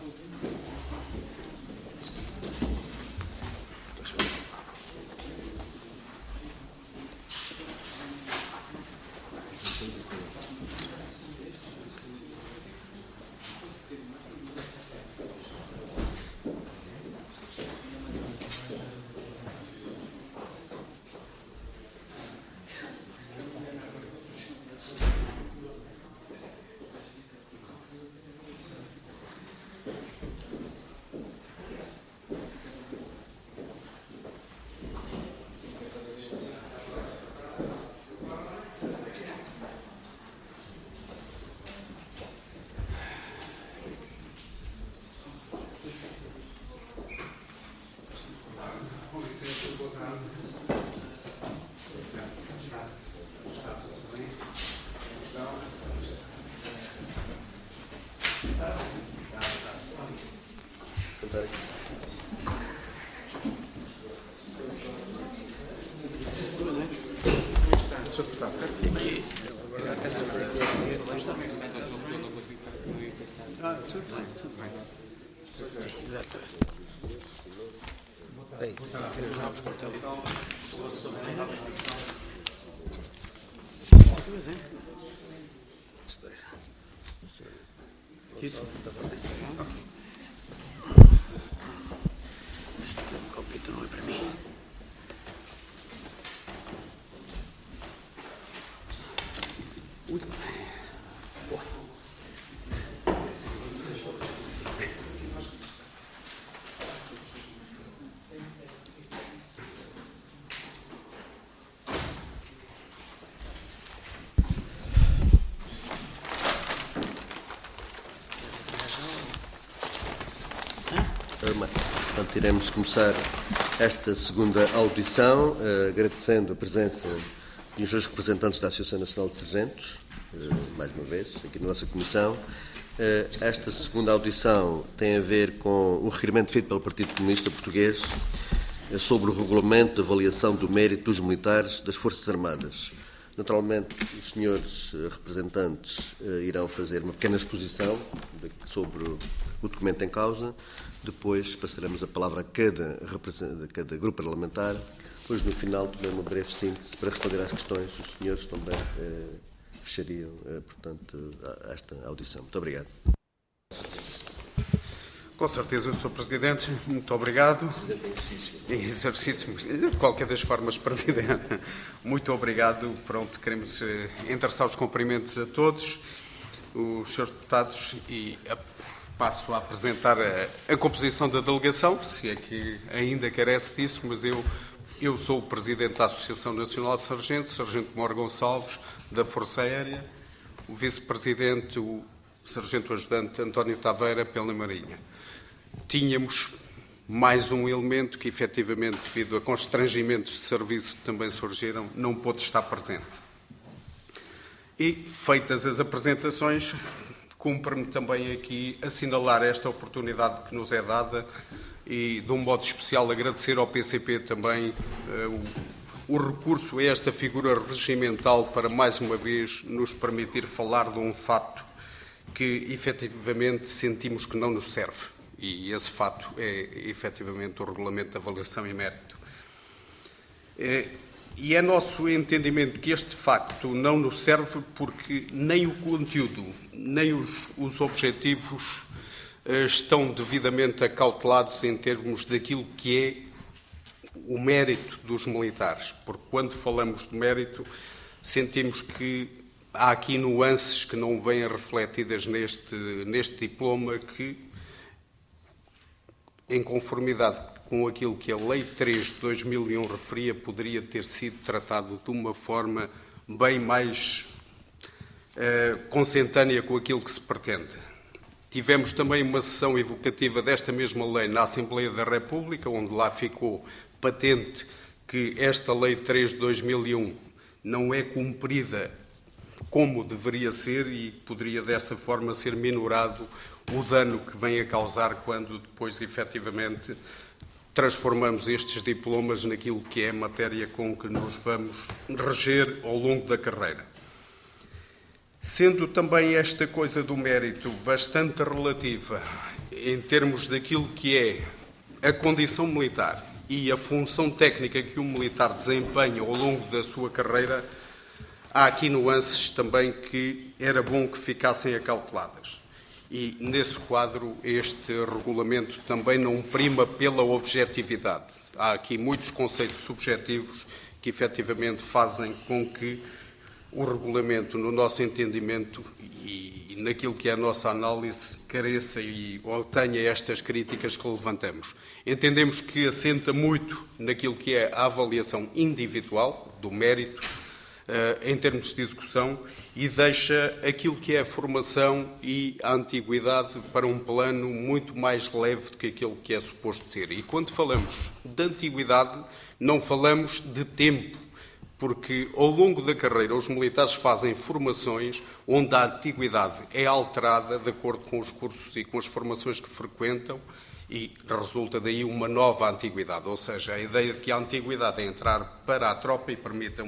Este copito não é para mim. Portanto, iremos começar esta segunda audição, agradecendo a presença e os seus representantes da Associação Nacional de Sargentos, mais uma vez, aqui na nossa comissão. Esta segunda audição tem a ver com o requerimento feito pelo Partido Comunista Português sobre o regulamento de avaliação do mérito dos militares das Forças Armadas. Naturalmente, os senhores representantes irão fazer uma pequena exposição sobre o documento em causa. Depois passaremos a palavra a cada grupo parlamentar. Depois, no final, também uma breve síntese para responder às questões. Os senhores também fechariam, portanto, esta audição. Muito obrigado. Com certeza, Sr. Presidente. Muito obrigado. Em exercício, de qualquer das formas, Presidente. Muito obrigado. Pronto, queremos endereçar os cumprimentos a todos os senhores deputados e passo a apresentar a composição da delegação, se é que ainda carece disso, mas eu sou o Presidente da Associação Nacional de Sargentos, Sargento Mor Gonçalves, da Força Aérea, o Vice-Presidente, o Sargento Ajudante António Taveira, pela Marinha. Tínhamos mais um elemento que, efetivamente, devido a constrangimentos de serviço que também surgiram, não pôde estar presente. E, feitas as apresentações, cumpre-me também aqui assinalar esta oportunidade que nos é dada e, de um modo especial, agradecer ao PCP também o recurso a esta figura regimental para, mais uma vez, nos permitir falar de um fato que, efetivamente, sentimos que não nos serve. E esse fato é, efetivamente, o Regulamento de Avaliação e Mérito. E é nosso entendimento que este facto não nos serve porque nem o conteúdo, nem os objetivos estão devidamente acautelados em termos daquilo que é o mérito dos militares. Porque quando falamos de mérito, sentimos que há aqui nuances que não vêm refletidas neste diploma que, em conformidade com aquilo que a Lei 3 de 2001 referia, poderia ter sido tratado de uma forma bem mais consentânea com aquilo que se pretende. Tivemos também uma sessão evocativa desta mesma lei na Assembleia da República, onde lá ficou patente que esta Lei 3 de 2001 não é cumprida como deveria ser e poderia dessa forma ser minorado o dano que vem a causar quando depois, efetivamente, transformamos estes diplomas naquilo que é a matéria com que nos vamos reger ao longo da carreira. Sendo também esta coisa do mérito bastante relativa em termos daquilo que é a condição militar e a função técnica que o militar desempenha ao longo da sua carreira, há aqui nuances também que era bom que ficassem acauteladas. E, nesse quadro, este regulamento também não prima pela objetividade. Há aqui muitos conceitos subjetivos que, efetivamente, fazem com que o regulamento, no nosso entendimento e naquilo que é a nossa análise, careça ou tenha estas críticas que levantamos. Entendemos que assenta muito naquilo que é a avaliação individual do mérito, em termos de execução, e deixa aquilo que é a formação e a antiguidade para um plano muito mais leve do que aquele que é suposto ter. E quando falamos de antiguidade, não falamos de tempo, porque ao longo da carreira os militares fazem formações onde a antiguidade é alterada de acordo com os cursos e com as formações que frequentam, e resulta daí uma nova antiguidade. Ou seja, a ideia de que a antiguidade é entrar para a tropa e permita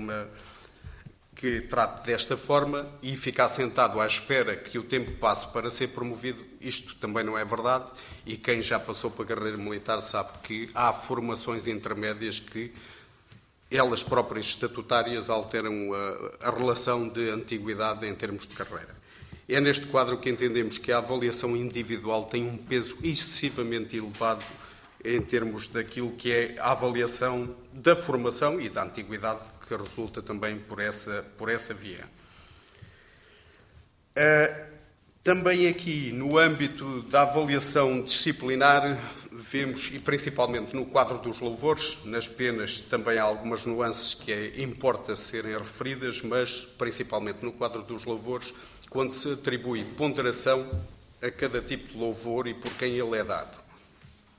que trate desta forma e ficar sentado à espera que o tempo passe para ser promovido, isto também não é verdade, e quem já passou para a carreira militar sabe que há formações intermédias que elas próprias estatutárias alteram a relação de antiguidade em termos de carreira. É neste quadro que entendemos que a avaliação individual tem um peso excessivamente elevado em termos daquilo que é a avaliação da formação e da antiguidade, que resulta também por essa via. Também aqui, no âmbito da avaliação disciplinar, vemos, e principalmente no quadro dos louvores, nas penas também há algumas nuances que importa serem referidas, mas principalmente no quadro dos louvores, quando se atribui ponderação a cada tipo de louvor e por quem ele é dado.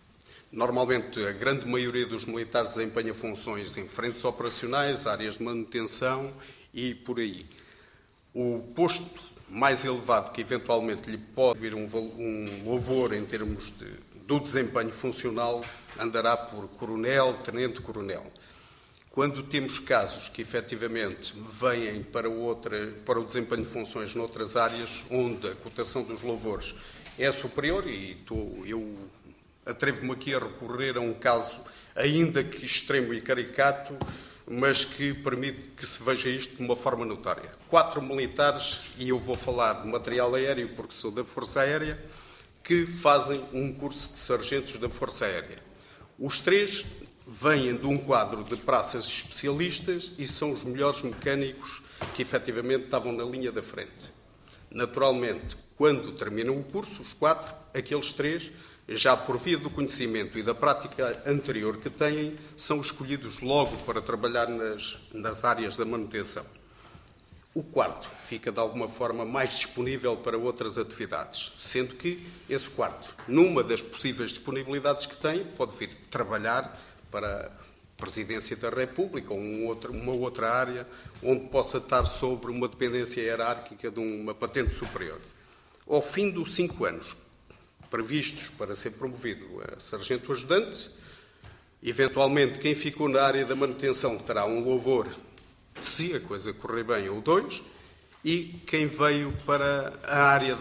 Normalmente, a grande maioria dos militares desempenha funções em frentes operacionais, áreas de manutenção e por aí. O posto mais elevado que eventualmente lhe pode vir um louvor em termos do desempenho funcional andará por coronel, tenente-coronel. Quando temos casos que efetivamente vêm para o desempenho de funções noutras áreas, onde a cotação dos louvores é superior, e eu atrevo-me aqui a recorrer a um caso ainda que extremo e caricato, mas que permite que se veja isto de uma forma notória. 4 militares, e eu vou falar de material aéreo porque sou da Força Aérea, que fazem um curso de sargentos da Força Aérea. Os 3 vêm de um quadro de praças especialistas e são os melhores mecânicos que efetivamente estavam na linha da frente. Naturalmente, quando terminam o curso, os 4, aqueles 3, já por via do conhecimento e da prática anterior que têm, são escolhidos logo para trabalhar nas áreas da manutenção. O 4º fica, de alguma forma, mais disponível para outras atividades, sendo que esse 4º, numa das possíveis disponibilidades que tem, pode vir trabalhar para a Presidência da República ou uma outra área onde possa estar sobre uma dependência hierárquica de uma patente superior. Ao fim dos 5 anos previstos para ser promovido a sargento-ajudante, eventualmente quem ficou na área da manutenção terá um louvor, se a coisa correr bem, ou 2, e quem veio para a área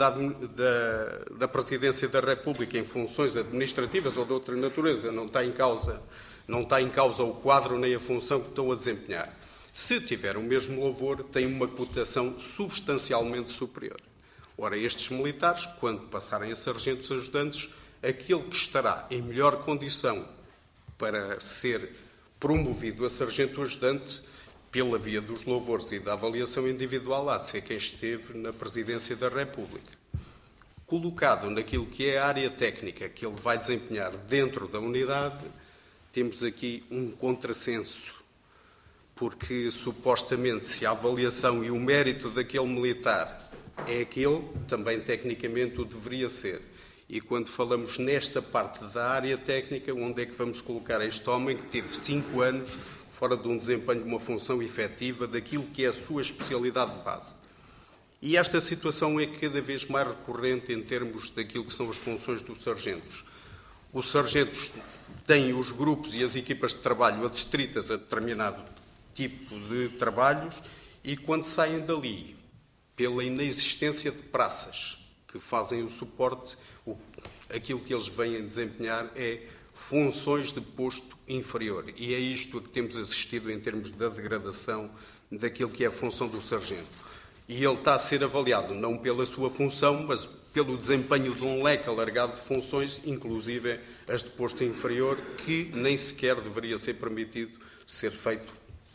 da Presidência da República em funções administrativas ou de outra natureza, não está em causa o quadro nem a função que estão a desempenhar. Se tiver o mesmo louvor, tem uma cotação substancialmente superior. Ora, estes militares, quando passarem a sargentos ajudantes, aquele que estará em melhor condição para ser promovido a sargento ajudante, pela via dos louvores e da avaliação individual, há de ser quem esteve na Presidência da República. Colocado naquilo que é a área técnica que ele vai desempenhar dentro da unidade, temos aqui um contrassenso, porque supostamente se a avaliação e o mérito daquele militar é aquele, também tecnicamente o deveria ser. E quando falamos nesta parte da área técnica, onde é que vamos colocar este homem que teve 5 anos fora de um desempenho de uma função efetiva daquilo que é a sua especialidade de base? E esta situação é cada vez mais recorrente em termos daquilo que são as funções dos sargentos. Os sargentos têm os grupos e as equipas de trabalho adstritas a determinado tipo de trabalhos e quando saem dali, pela inexistência de praças que fazem o suporte, aquilo que eles vêm a desempenhar é funções de posto inferior. E é isto a que temos assistido em termos da degradação daquilo que é a função do sargento. E ele está a ser avaliado não pela sua função, mas pelo desempenho de um leque alargado de funções, inclusive as de posto inferior, que nem sequer deveria ser permitido ser feito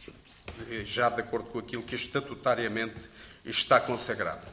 já de acordo com aquilo que estatutariamente está consagrado.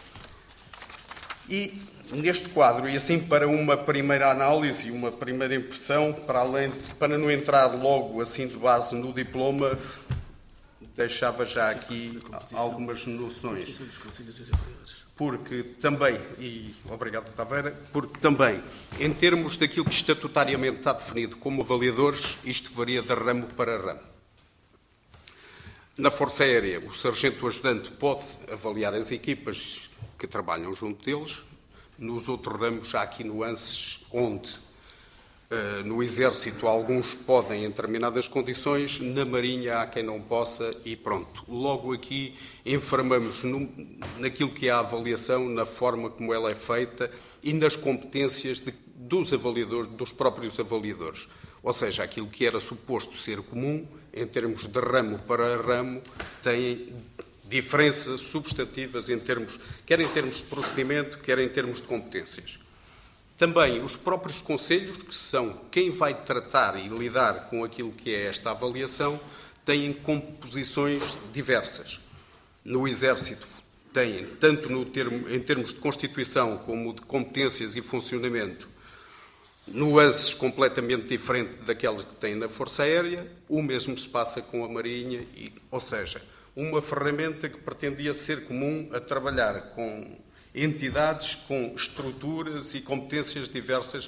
E neste quadro, e assim para uma primeira análise, uma primeira impressão, para não entrar logo assim de base no diploma, deixava já aqui algumas noções. Porque também, e obrigado Taveira, porque também, em termos daquilo que estatutariamente está definido como avaliadores, isto varia de ramo para ramo. Na Força Aérea, o sargento-ajudante pode avaliar as equipas que trabalham junto deles. Nos outros ramos há aqui nuances onde, no Exército, alguns podem em determinadas condições, na Marinha há quem não possa e pronto. Logo aqui enfermamos naquilo que é a avaliação, na forma como ela é feita e nas competências dos avaliadores, dos próprios avaliadores. Ou seja, aquilo que era suposto ser comum, em termos de ramo para ramo, tem diferenças substantivas quer em termos de procedimento, quer em termos de competências. Também os próprios conselhos, que são quem vai tratar e lidar com aquilo que é esta avaliação, têm composições diversas. No Exército têm, tanto em termos de constituição como de competências e funcionamento, nuances completamente diferentes daquelas que têm na Força Aérea. O mesmo se passa com a Marinha, ou seja, uma ferramenta que pretendia ser comum a trabalhar com entidades, com estruturas e competências diversas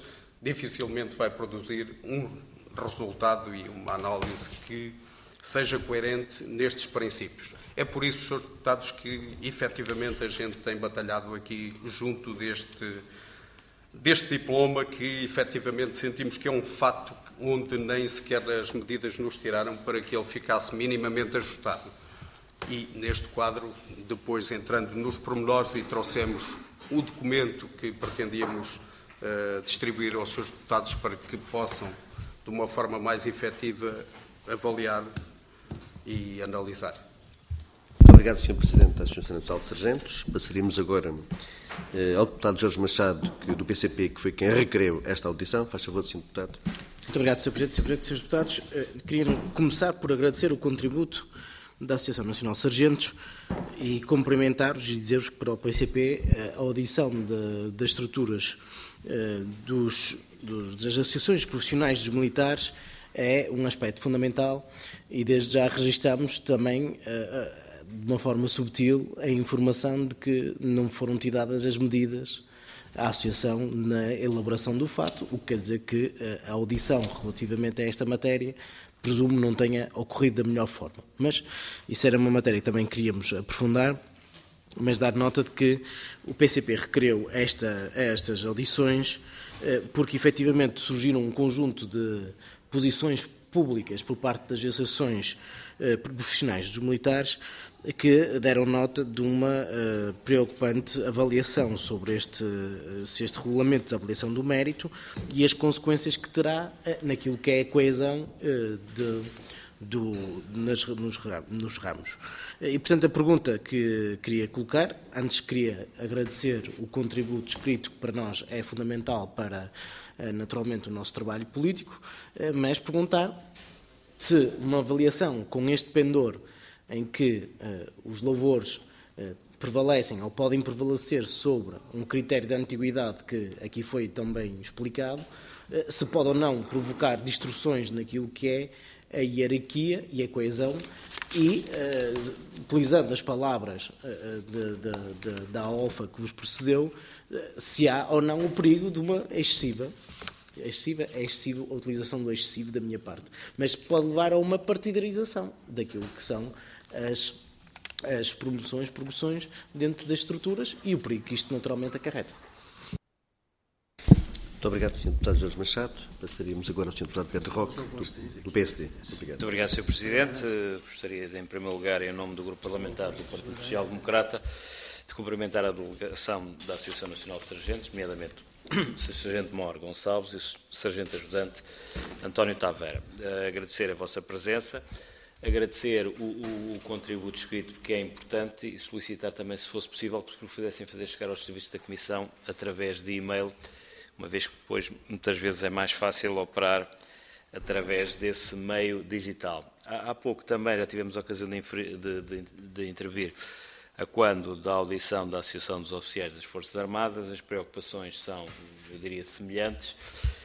dificilmente vai produzir um resultado e uma análise que seja coerente nestes princípios. É por isso, Srs. Deputados, que efetivamente a gente tem batalhado aqui junto deste diploma, que efetivamente sentimos que é um fato onde nem sequer as medidas nos tiraram para que ele ficasse minimamente ajustado. E neste quadro, depois entrando nos pormenores, e trouxemos o documento que pretendíamos distribuir aos Srs. Deputados para que possam, de uma forma mais efetiva, avaliar e analisar. Muito obrigado, Sr. Presidente da Associação Nacional de Sargentos. Passaríamos agora ao deputado Jorge Machado, do PCP, que foi quem requereu esta audição. Faz favor, Sr. Deputado. Muito obrigado, Sr. Presidente. Sr. Presidente, Srs. Deputados, queria começar por agradecer o contributo da Associação Nacional de Sargentos e cumprimentar-vos e dizer-vos que para o PCP a audição das estruturas das associações profissionais dos militares é um aspecto fundamental e desde já registramos também de uma forma subtil a informação de que não foram tiradas as medidas à Associação na elaboração do fato, o que quer dizer que a audição relativamente a esta matéria presumo não tenha ocorrido da melhor forma. Mas isso era uma matéria que também queríamos aprofundar, mas dar nota de que o PCP requereu estas audições porque efetivamente surgiram um conjunto de posições públicas por parte das associações profissionais dos militares que deram nota de uma preocupante avaliação sobre este regulamento de avaliação do mérito e as consequências que terá naquilo que é a coesão nos ramos. E, portanto, a pergunta que queria colocar, antes queria agradecer o contributo escrito que para nós é fundamental para, naturalmente, o nosso trabalho político, mas perguntar se uma avaliação com este pendor em que os louvores prevalecem ou podem prevalecer sobre um critério de antiguidade que aqui foi também explicado, se pode ou não provocar distorções naquilo que é a hierarquia e a coesão e, utilizando as palavras da AOFA que vos precedeu, se há ou não o perigo de uma excessiva a utilização do excessivo da minha parte, mas pode levar a uma partidarização daquilo que são as promoções dentro das estruturas e o perigo que isto naturalmente acarreta. Muito obrigado, Sr. Deputado Jorge Machado. Passaríamos agora ao Sr. Deputado Pedro Roque, do PSD. Obrigado. Muito obrigado, Sr. Presidente. Gostaria de, em primeiro lugar, em nome do Grupo Parlamentar do Partido Social Democrata, de cumprimentar a delegação da Associação Nacional de Sargentos, nomeadamente o Sargento Mor Gonçalves e o Sargento Ajudante António Taveira. Agradecer a vossa presença, agradecer o contributo escrito, porque é importante, e solicitar também, se fosse possível, que vos pudessem fazer chegar aos serviços da Comissão através de e-mail, uma vez que depois, muitas vezes, é mais fácil operar através desse meio digital. Há pouco também já tivemos a ocasião de intervir a quando da audição da Associação dos Oficiais das Forças Armadas. As preocupações são, eu diria, semelhantes.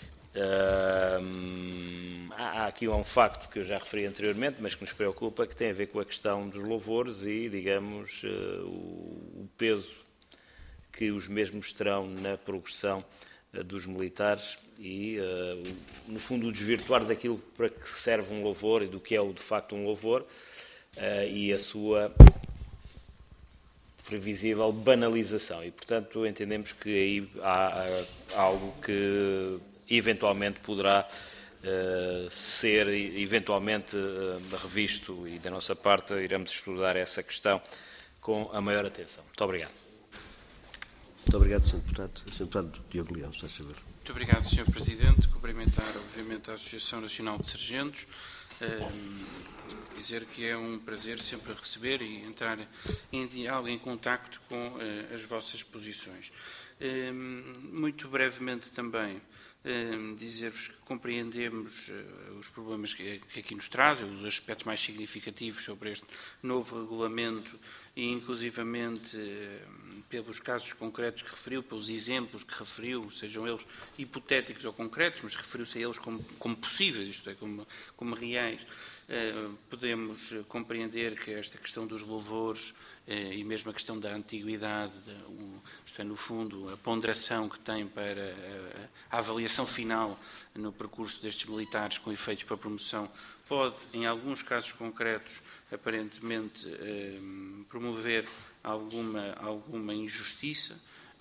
Há aqui um facto que eu já referi anteriormente, mas que nos preocupa, que tem a ver com a questão dos louvores e, digamos, o peso que os mesmos terão na progressão dos militares e, no fundo, o desvirtuar daquilo para que serve um louvor e do que é, de facto, um louvor e a sua previsível banalização. E, portanto, entendemos que aí há algo que eventualmente poderá ser eventualmente revisto e, da nossa parte, iremos estudar essa questão com a maior atenção. Muito obrigado. Muito obrigado, Sr. Deputado. Sr. Deputado Diogo Leão, está a saber. Muito obrigado, Sr. Presidente. Cumprimentar, obviamente, a Associação Nacional de Sargentos. Dizer que é um prazer sempre receber e entrar em diálogo, em contacto com as vossas posições. Muito brevemente também dizer-vos que compreendemos os problemas que aqui nos trazem, os aspectos mais significativos sobre este novo regulamento e, inclusivamente, pelos casos concretos que referiu, pelos exemplos que referiu, sejam eles hipotéticos ou concretos, mas referiu-se a eles como possíveis, isto é, como reais, podemos compreender que esta questão dos louvores e mesmo a questão da antiguidade, isto é, no fundo, a ponderação que tem para a avaliação final no percurso destes militares com efeitos para promoção, pode, em alguns casos concretos, aparentemente promover alguma injustiça.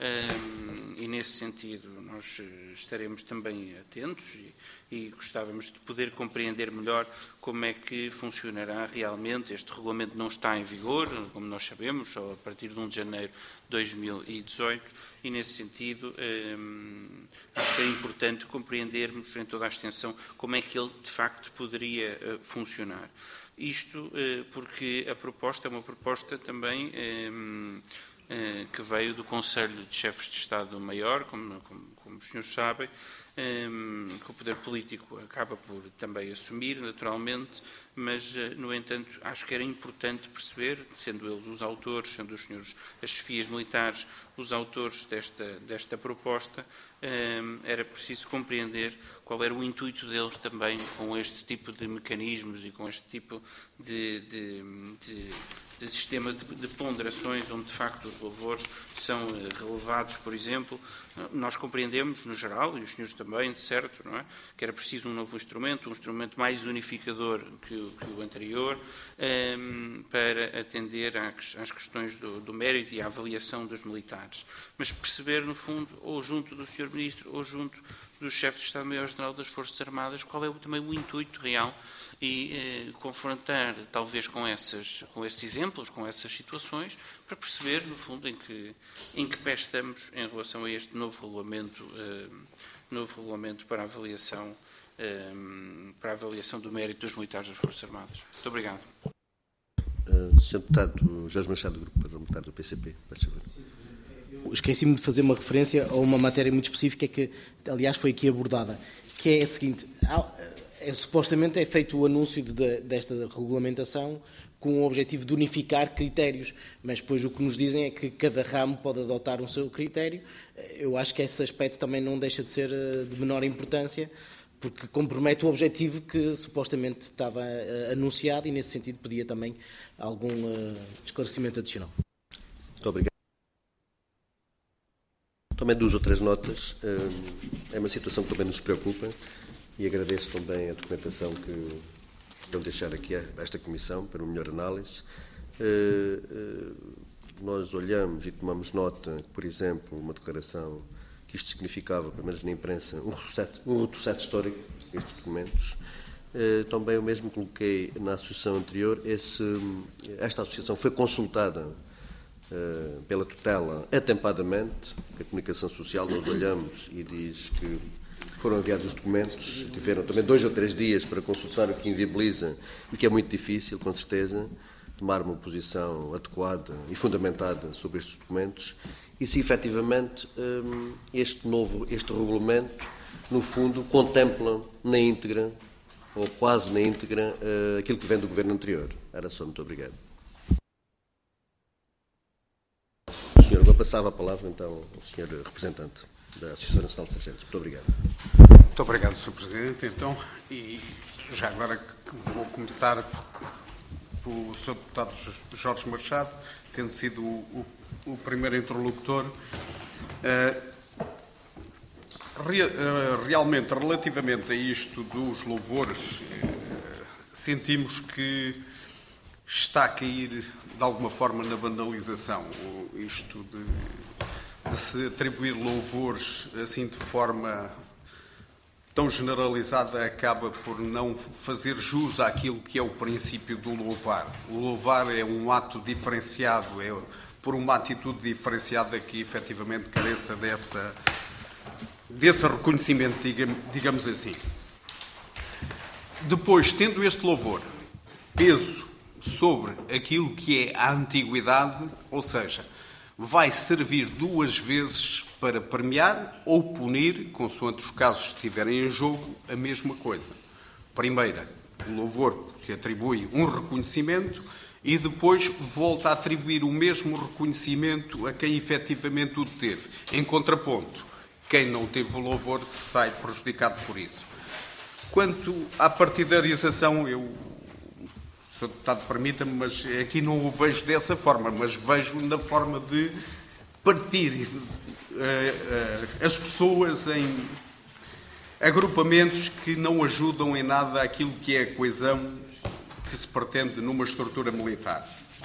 E, nesse sentido, nós estaremos também atentos e gostávamos de poder compreender melhor como é que funcionará realmente. Este regulamento não está em vigor, como nós sabemos, só a partir de 1 de janeiro de 2018, e, nesse sentido, acho que é importante compreendermos em toda a extensão como é que ele, de facto, poderia funcionar. Isto porque a proposta é uma proposta também que veio do Conselho de Chefes de Estado-Maior, como os senhores sabem, que o poder político acaba por também assumir, naturalmente, mas, no entanto, acho que era importante perceber, sendo eles os autores, sendo os senhores, as chefias militares, os autores desta proposta, era preciso compreender qual era o intuito deles também com este tipo de mecanismos e com este tipo de sistema de ponderações, onde de facto os louvores são relevados, por exemplo. Nós compreendemos, no geral, e os senhores também, de certo, não é? Que era preciso um novo instrumento, um instrumento mais unificador que o anterior, para atender às questões do mérito e à avaliação dos militares. Mas perceber, no fundo, ou junto do Sr. Ministro, ou junto do Chefe de Estado-Maior-General das Forças Armadas, qual é também o intuito real e confrontar, talvez, com esses exemplos, com essas situações, para perceber, no fundo, em que pé estamos em relação a este novo regulamento para a avaliação do mérito dos militares das Forças Armadas. Muito obrigado. Sr. Deputado Jorge Machado, do Grupo Parlamentar do PCP. Esqueci-me de fazer uma referência a uma matéria muito específica que, aliás, foi aqui abordada, que é a seguinte: supostamente é feito o anúncio desta regulamentação com o objetivo de unificar critérios, mas depois o que nos dizem é que cada ramo pode adotar um seu critério. Eu acho que esse aspecto também não deixa de ser de menor importância, porque compromete o objetivo que supostamente estava anunciado, e nesse sentido pedia também algum esclarecimento adicional. Muito obrigado. Também 2 ou 3 notas. É uma situação que também nos preocupa e agradeço também a documentação que vão deixar aqui a esta Comissão para uma melhor análise. Nós olhamos e tomamos nota que, por exemplo, uma declaração que isto significava, pelo menos na imprensa, um retrocesso histórico, estes documentos. Também o mesmo coloquei na associação anterior. Esta associação foi consultada pela tutela atempadamente. A comunicação social, nós olhamos e diz que foram enviados os documentos, tiveram também 2 ou 3 dias para consultar, o que inviabiliza, e que é muito difícil, com certeza, tomar uma posição adequada e fundamentada sobre estes documentos, e se efetivamente este regulamento, no fundo, contempla na íntegra, ou quase na íntegra, aquilo que vem do governo anterior. Era só. Muito obrigado. Senhor, agora passava a palavra então ao Sr. Representante da Associação Nacional de Sargentos. Muito obrigado. Muito obrigado, Sr. Presidente. Então, e já agora vou começar pelo Sr. Deputado Jorge Machado, tendo sido o primeiro interlocutor. Realmente, relativamente a isto dos louvores, sentimos que está a cair de alguma forma na banalização. Isto de se atribuir louvores assim de forma tão generalizada acaba por não fazer jus àquilo que é o princípio do louvar. O louvar é um ato diferenciado, é por uma atitude diferenciada que efetivamente careça desse reconhecimento, digamos assim. Depois, tendo este louvor peso sobre aquilo que é a antiguidade, ou seja, vai servir 2 vezes para premiar ou punir, consoante os casos estiverem em jogo, a mesma coisa. Primeira, o louvor que atribui um reconhecimento, e depois volta a atribuir o mesmo reconhecimento a quem efetivamente o teve. Em contraponto, quem não teve o louvor sai prejudicado por isso. Quanto à partidarização, eu, Sr. Deputado, permita-me, mas aqui não o vejo dessa forma, mas vejo na forma de partir as pessoas em agrupamentos que não ajudam em nada aquilo que é a coesão que se pretende numa estrutura militar.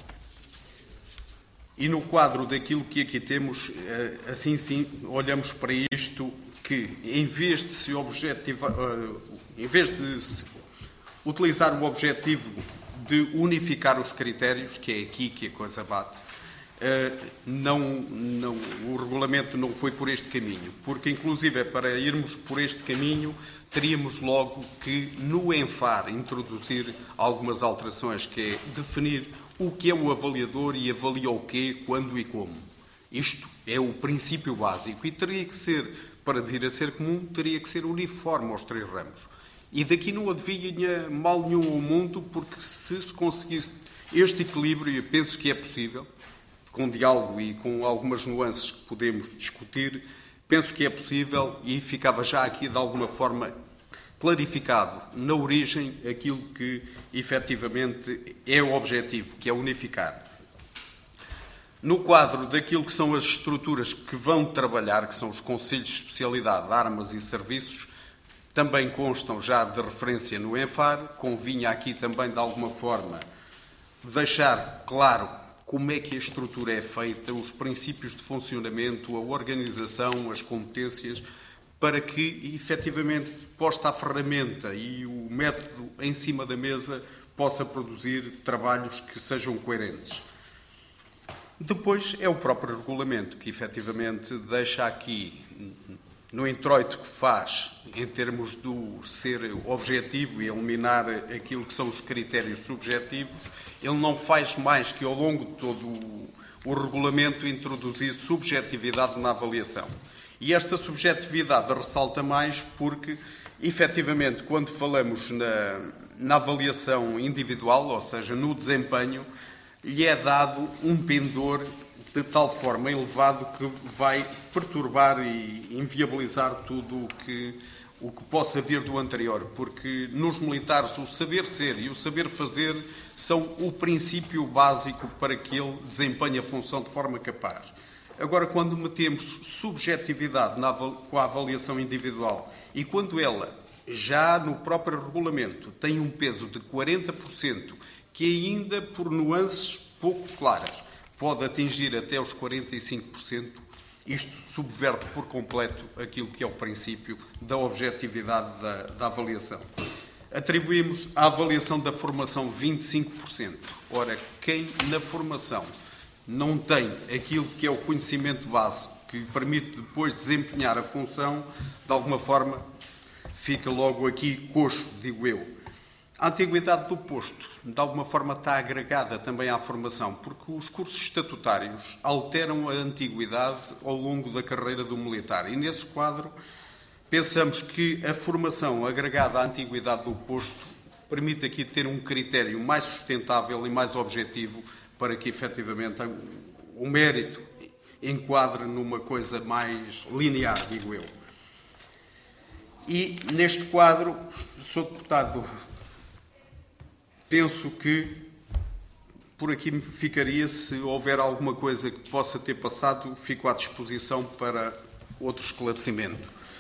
E no quadro daquilo que aqui temos, assim sim, olhamos para isto que, em vez de se utilizar o objetivo de unificar os critérios, que é aqui que a coisa bate, o regulamento não foi por este caminho, porque inclusive para irmos por este caminho teríamos logo que no ENFAR introduzir algumas alterações, que é definir o que é o avaliador e avalia o quê, quando e como. Isto é o princípio básico e teria que ser, para vir a ser comum, teria que ser uniforme aos três ramos. E daqui não adivinha mal nenhum ao mundo, porque se conseguisse este equilíbrio, eu penso que é possível, com diálogo e com algumas nuances que podemos discutir, penso que é possível e ficava já aqui de alguma forma clarificado na origem aquilo que efetivamente é o objetivo, que é unificar. No quadro daquilo que são as estruturas que vão trabalhar, que são os Conselhos de Especialidade de Armas e Serviços, também constam já de referência no ENFAR, convinha aqui também de alguma forma deixar claro como é que a estrutura é feita, os princípios de funcionamento, a organização, as competências, para que, efetivamente, posta a ferramenta e o método em cima da mesa possa produzir trabalhos que sejam coerentes. Depois é o próprio regulamento que, efetivamente, deixa aqui, no introito que faz, em termos do ser objetivo e eliminar aquilo que são os critérios subjetivos, ele não faz mais que, ao longo de todo o regulamento, introduzir subjetividade na avaliação. E esta subjetividade ressalta mais porque, efetivamente, quando falamos na avaliação individual, ou seja, no desempenho, lhe é dado um pendor de tal forma elevado que vai perturbar e inviabilizar tudo o que possa vir do anterior, porque nos militares o saber ser e o saber fazer são o princípio básico para que ele desempenhe a função de forma capaz. Agora, quando metemos subjetividade com a avaliação individual e quando ela, já no próprio regulamento, tem um peso de 40%, que ainda por nuances pouco claras pode atingir até os 45%, isto subverte por completo aquilo que é o princípio da objetividade da avaliação. Atribuímos à avaliação da formação 25%. Ora, quem na formação não tem aquilo que é o conhecimento base que lhe permite depois desempenhar a função, de alguma forma fica logo aqui coxo, digo eu. A antiguidade do posto, de alguma forma, está agregada também à formação, porque os cursos estatutários alteram a antiguidade ao longo da carreira do militar. E, nesse quadro, pensamos que a formação agregada à antiguidade do posto permite aqui ter um critério mais sustentável e mais objetivo para que, efetivamente, o mérito enquadre numa coisa mais linear, digo eu. E, neste quadro, Sr. Deputado, penso que por aqui me ficaria. Se houver alguma coisa que possa ter passado, fico à disposição para outro esclarecimento.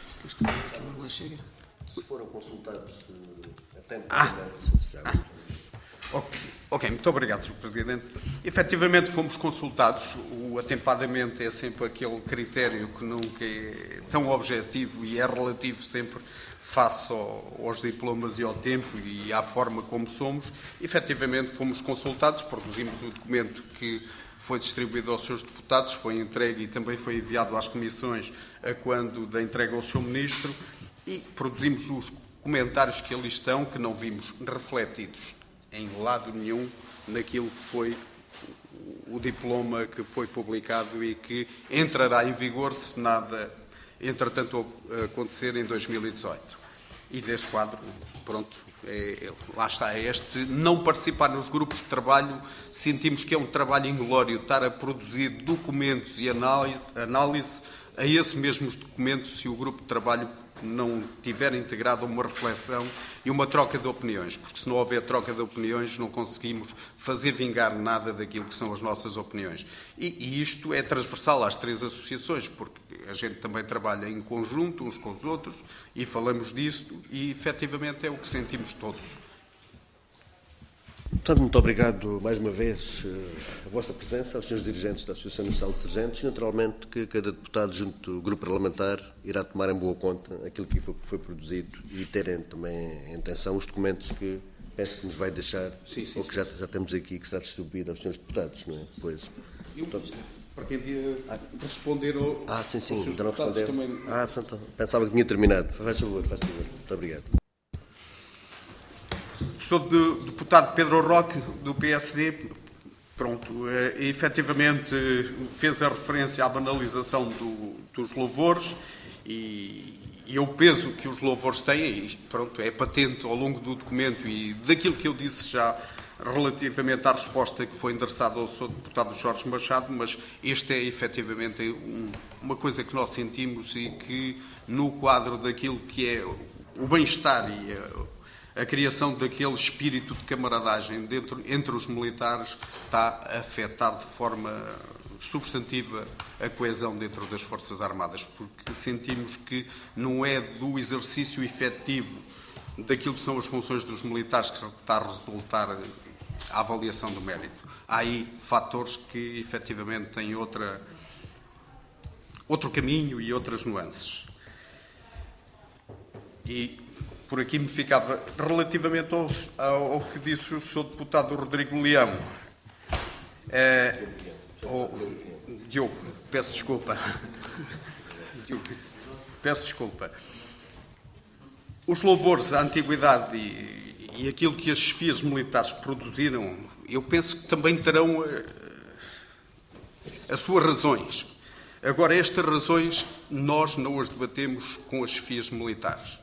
Se foram consultados até Ok, muito obrigado, Sr. Presidente. Efetivamente fomos consultados. O atempadamente é sempre aquele critério que nunca é tão objetivo e é relativo sempre face aos diplomas e ao tempo e à forma como somos. Efetivamente fomos consultados, produzimos o documento que foi distribuído aos seus deputados, foi entregue e também foi enviado às comissões a quando da entrega ao Sr. Ministro e produzimos os comentários que ali estão, que não vimos refletidos em lado nenhum naquilo que foi o diploma que foi publicado e que entrará em vigor se nada, entretanto, acontecer em 2018. E desse quadro, pronto, lá está, este não participar nos grupos de trabalho, sentimos que é um trabalho inglório estar a produzir documentos e análise a esses mesmos documentos se o grupo de trabalho não tiver integrado uma reflexão e uma troca de opiniões, porque se não houver troca de opiniões não conseguimos fazer vingar nada daquilo que são as nossas opiniões. E isto é transversal às 3 associações, porque a gente também trabalha em conjunto uns com os outros e falamos disto e efetivamente é o que sentimos todos. Portanto, muito obrigado mais uma vez a vossa presença, aos senhores dirigentes da Associação Nacional de Sargentos e, naturalmente, que cada deputado junto do grupo parlamentar irá tomar em boa conta aquilo que foi produzido e terem também em atenção os documentos que penso que nos vai deixar, ou que já temos aqui, que será distribuído aos senhores deputados, não é? Depois, Pretendia responder aos ainda não deputados respondeu. também. Portanto, pensava que tinha terminado. Faz favor. Muito obrigado. Sou deputado Pedro Roque, do PSD. Pronto, efetivamente fez a referência à banalização dos louvores e o peso que os louvores têm, e pronto, é patente ao longo do documento e daquilo que eu disse já relativamente à resposta que foi endereçada ao Sr. Deputado Jorge Machado, mas este é efetivamente uma coisa que nós sentimos e que no quadro daquilo que é o bem-estar e a criação daquele espírito de camaradagem entre os militares está a afetar de forma substantiva a coesão dentro das Forças Armadas, porque sentimos que não é do exercício efetivo daquilo que são as funções dos militares que está a resultar a avaliação do mérito. Há aí fatores que efetivamente têm outro caminho e outras nuances. E por aqui me ficava, relativamente ao que disse o Sr. Deputado Rodrigo Leão. Diogo, peço desculpa. Peço desculpa. Os louvores à antiguidade e aquilo que as chefias militares produziram, eu penso que também terão as suas razões. Agora, estas razões nós não as debatemos com as chefias militares.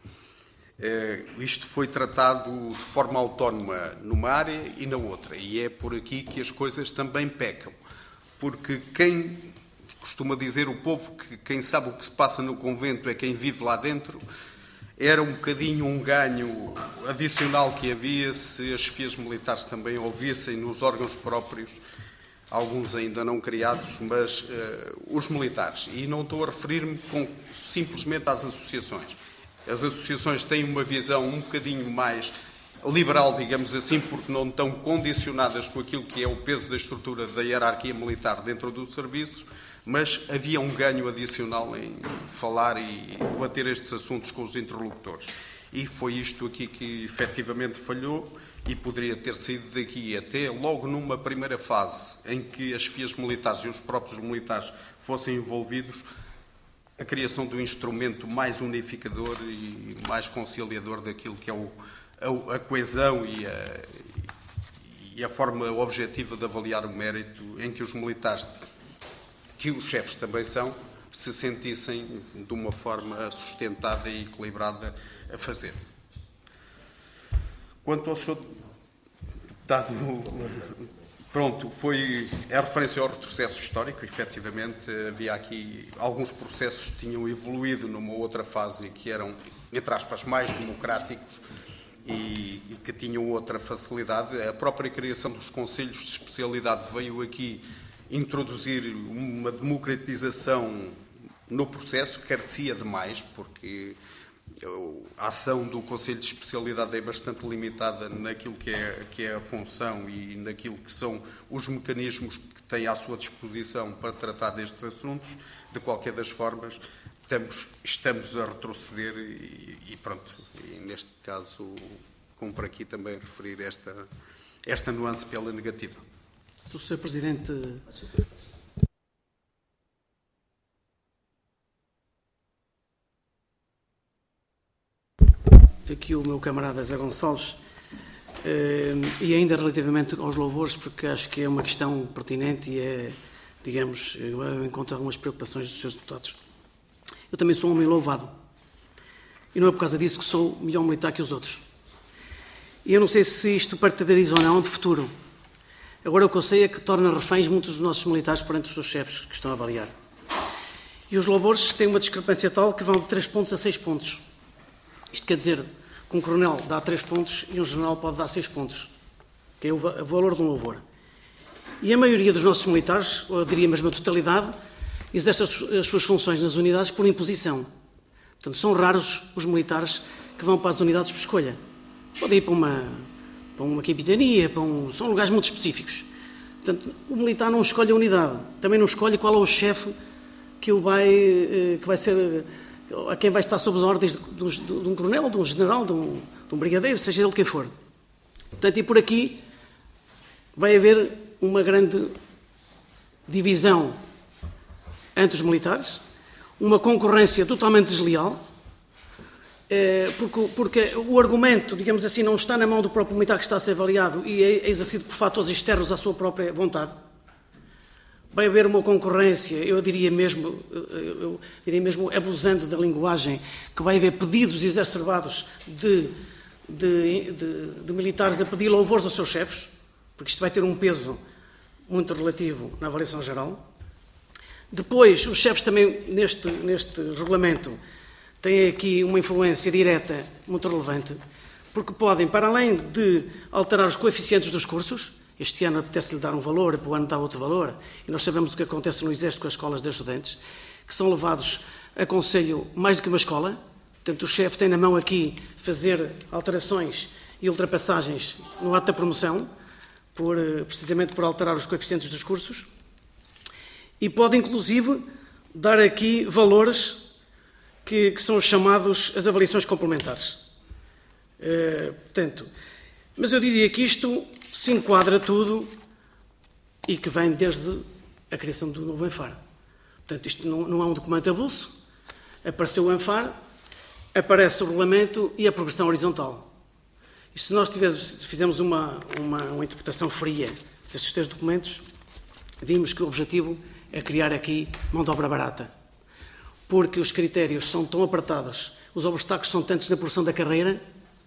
Isto foi tratado de forma autónoma numa área e na outra, e é por aqui que as coisas também pecam, porque quem costuma dizer o povo que quem sabe o que se passa no convento é quem vive lá dentro, era um bocadinho um ganho adicional que havia se as chefias militares também ouvissem nos órgãos próprios, alguns ainda não criados, mas os militares, e não estou a referir-me simplesmente às associações. As associações têm uma visão um bocadinho mais liberal, digamos assim, porque não estão condicionadas com aquilo que é o peso da estrutura da hierarquia militar dentro do serviço, mas havia um ganho adicional em falar e debater estes assuntos com os interlocutores. E foi isto aqui que efetivamente falhou e poderia ter sido daqui até logo numa primeira fase em que as chefias militares e os próprios militares fossem envolvidos, a criação de um instrumento mais unificador e mais conciliador daquilo que é a coesão e a forma objetiva de avaliar o mérito, em que os militares, que os chefes também são, se sentissem de uma forma sustentada e equilibrada a fazer. Quanto ao Sr. Deputado, pronto, foi a referência ao retrocesso histórico. Efetivamente, havia aqui alguns processos que tinham evoluído numa outra fase que eram, entre aspas, mais democráticos e que tinham outra facilidade. A própria criação dos conselhos de especialidade veio aqui introduzir uma democratização no processo, carecia de mais, porque a ação do Conselho de Especialidade é bastante limitada naquilo que é a função e naquilo que são os mecanismos que tem à sua disposição para tratar destes assuntos. De qualquer das formas, estamos a retroceder e pronto. E neste caso, cumpre aqui também referir esta nuance pela negativa. Sr. Presidente, aqui o meu camarada Zé Gonçalves, e ainda relativamente aos louvores, porque acho que é uma questão pertinente e é, digamos, em conta algumas preocupações dos seus deputados. Eu também sou um homem louvado e não é por causa disso que sou melhor militar que os outros. E eu não sei se isto partidariza ou não de futuro. Agora o que eu sei é que torna reféns muitos dos nossos militares perante os seus chefes que estão a avaliar. E os louvores têm uma discrepância tal que vão de 3 pontos a 6 pontos. Isto quer dizer que um coronel dá 3 pontos e um general pode dar 6 pontos, que é o valor de um louvor. E a maioria dos nossos militares, ou eu diria mesmo a totalidade, exerce as suas funções nas unidades por imposição. Portanto, são raros os militares que vão para as unidades por escolha. Podem ir para uma capitania, são lugares muito específicos. Portanto, o militar não escolhe a unidade, também não escolhe qual é o chefe que vai ser, a quem vai estar sob as ordens de um coronel, de um general, de um brigadeiro, seja ele quem for. Portanto, e por aqui vai haver uma grande divisão entre os militares, uma concorrência totalmente desleal, porque o argumento, digamos assim, não está na mão do próprio militar que está a ser avaliado e é exercido por fatores externos à sua própria vontade. Vai haver uma concorrência, eu diria mesmo abusando da linguagem, que vai haver pedidos exacerbados de militares a pedir louvores aos seus chefes, porque isto vai ter um peso muito relativo na avaliação geral. Depois, os chefes também, neste regulamento, têm aqui uma influência direta muito relevante, porque podem, para além de alterar os coeficientes dos cursos, este ano apetece-lhe dar um valor, para o ano dá outro valor, e nós sabemos o que acontece no Exército com as escolas de estudantes, que são levados a conselho mais do que uma escola. Portanto, o chefe tem na mão aqui fazer alterações e ultrapassagens no ato da promoção, precisamente por alterar os coeficientes dos cursos, e pode, inclusive, dar aqui valores que são chamados as avaliações complementares. Mas eu diria que isto se enquadra tudo e que vem desde a criação do novo ENFAR. Portanto, isto não é um documento avulso. Apareceu o ENFAR, aparece o regulamento e a progressão horizontal. E se nós fizermos uma interpretação fria destes 3 documentos, vimos que o objetivo é criar aqui mão de obra barata. Porque os critérios são tão apertados, os obstáculos são tantos na progressão da carreira,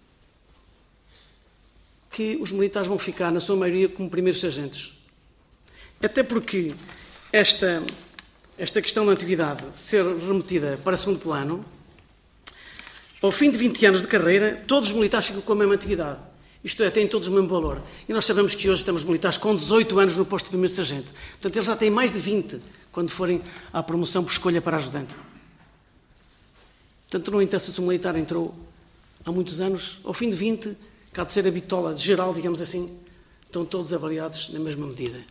que os militares vão ficar, na sua maioria, como primeiros sargentos. Até porque esta questão da antiguidade ser remetida para segundo plano, ao fim de 20 anos de carreira, todos os militares ficam com a mesma antiguidade. Isto é, têm todos o mesmo valor. E nós sabemos que hoje temos militares com 18 anos no posto de primeiro sargento. Portanto, eles já têm mais de 20 quando forem à promoção por escolha para ajudante. Portanto, não interessa se o militar entrou há muitos anos, ao fim de 20, cá de ser a bitola geral, digamos assim, estão todos avaliados na mesma medida.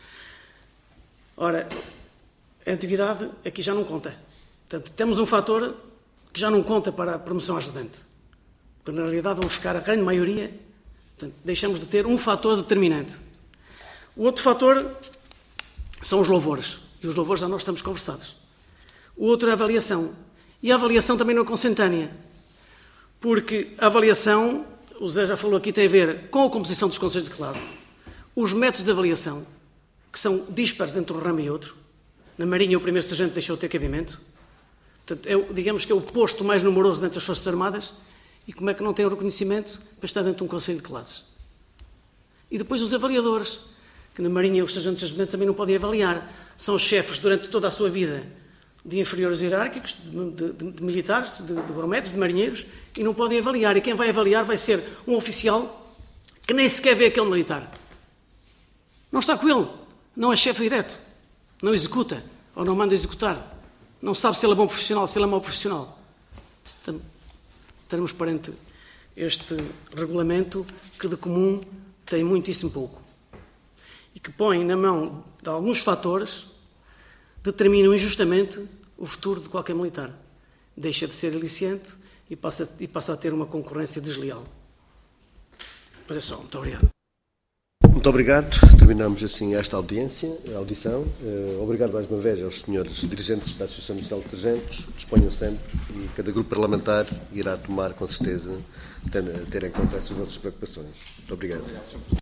Ora, a antiguidade aqui já não conta. Portanto, temos um fator que já não conta para a promoção a ajudante. Porque, na realidade, vão ficar a grande maioria. Portanto, deixamos de ter um fator determinante. O outro fator são os louvores. E os louvores já nós estamos conversados. O outro é a avaliação. E a avaliação também não é consentânea. Porque a avaliação, o Zé já falou aqui, tem a ver com a composição dos conselhos de classe. Os métodos de avaliação, que são dispares entre um ramo e outro. Na Marinha, o primeiro sargento deixou de ter cabimento. Portanto, digamos que é o posto mais numeroso dentro das Forças Armadas. E como é que não tem o reconhecimento para estar dentro de um conselho de classes? E depois os avaliadores, que na Marinha os sargentos e ajudantes também não podem avaliar. São chefes durante toda a sua vida de inferiores hierárquicos, de militares, de brometes, de marinheiros, e não podem avaliar. E quem vai avaliar vai ser um oficial que nem sequer vê aquele militar. Não está com ele, não é chefe direto, não executa, ou não manda executar. Não sabe se ele é bom profissional, se ele é mau profissional. Estaremos perante este regulamento que de comum tem muitíssimo pouco e que põe na mão de alguns fatores que determinam injustamente o futuro de qualquer militar. Deixa de ser aliciente e passa a ter uma concorrência desleal. Mas é só. Muito obrigado. Muito obrigado. Terminamos assim esta audição. Obrigado mais uma vez aos senhores dirigentes da Associação Nacional de Sargentos. Disponham sempre e cada grupo parlamentar irá tomar, com certeza, ter em conta essas vossas preocupações. Muito obrigado.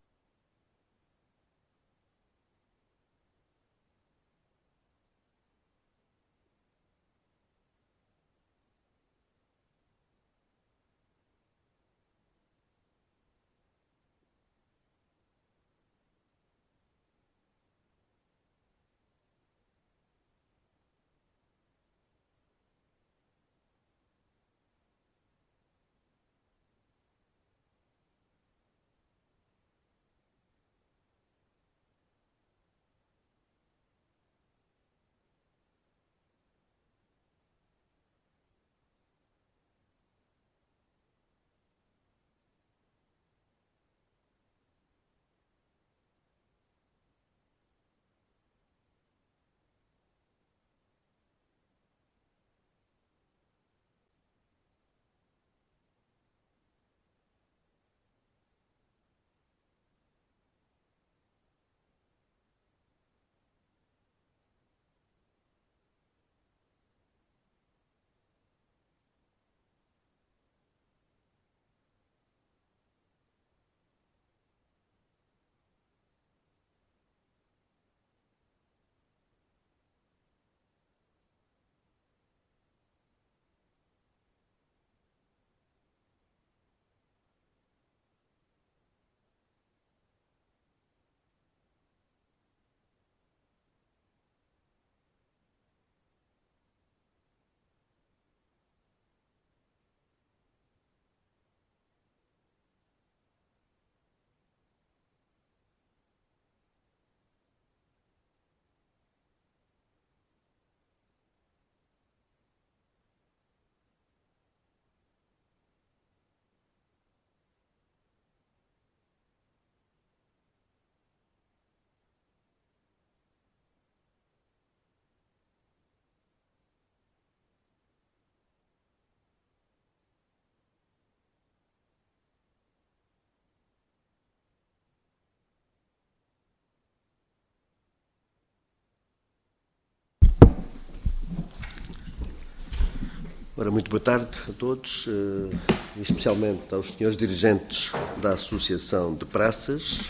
Ora, muito boa tarde a todos, especialmente aos senhores dirigentes da Associação de Praças,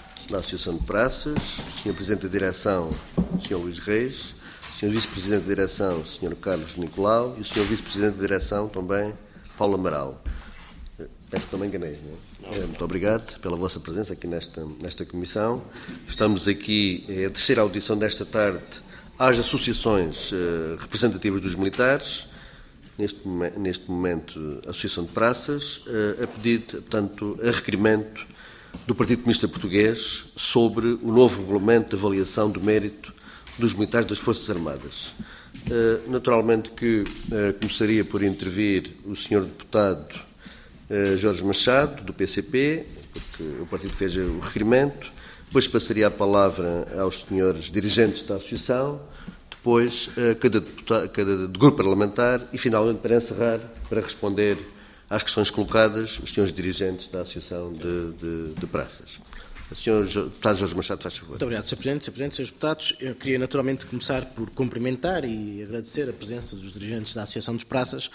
o Sr. Presidente da Direção, o Sr. Luís Reis, o Sr. Vice-Presidente da Direção, o Sr. Carlos Nicolau, e o Sr. Vice-Presidente da Direção, também, Paulo Amaral. Peço que também enganei, não é? Muito obrigado pela vossa presença aqui nesta comissão. Estamos aqui, é a terceira audição desta tarde, às associações representativas dos militares, neste momento a Associação de Praças, a pedido, portanto, a requerimento do Partido Comunista Português sobre o novo regulamento de avaliação do mérito dos militares das Forças Armadas. Naturalmente que começaria por intervir o Sr. Deputado Jorge Machado, do PCP, porque o partido fez o requerimento, depois passaria a palavra aos senhores dirigentes da Associação, depois cada grupo parlamentar e, finalmente, para encerrar, para responder às questões colocadas, os senhores dirigentes da Associação de Praças. O Sr. Deputado Jorge Machado, faz favor. Muito obrigado, Sr. Presidente. Sr. Presidente, Srs. Deputados, eu queria naturalmente começar por cumprimentar e agradecer a presença dos dirigentes da Associação de Praças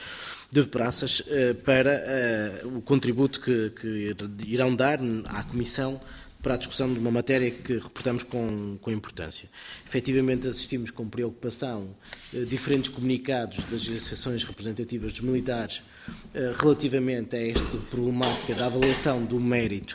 para o contributo que irão dar à Comissão para a discussão de uma matéria que reportamos com importância. Efetivamente, assistimos com preocupação diferentes comunicados das associações representativas dos militares relativamente a esta problemática da avaliação do mérito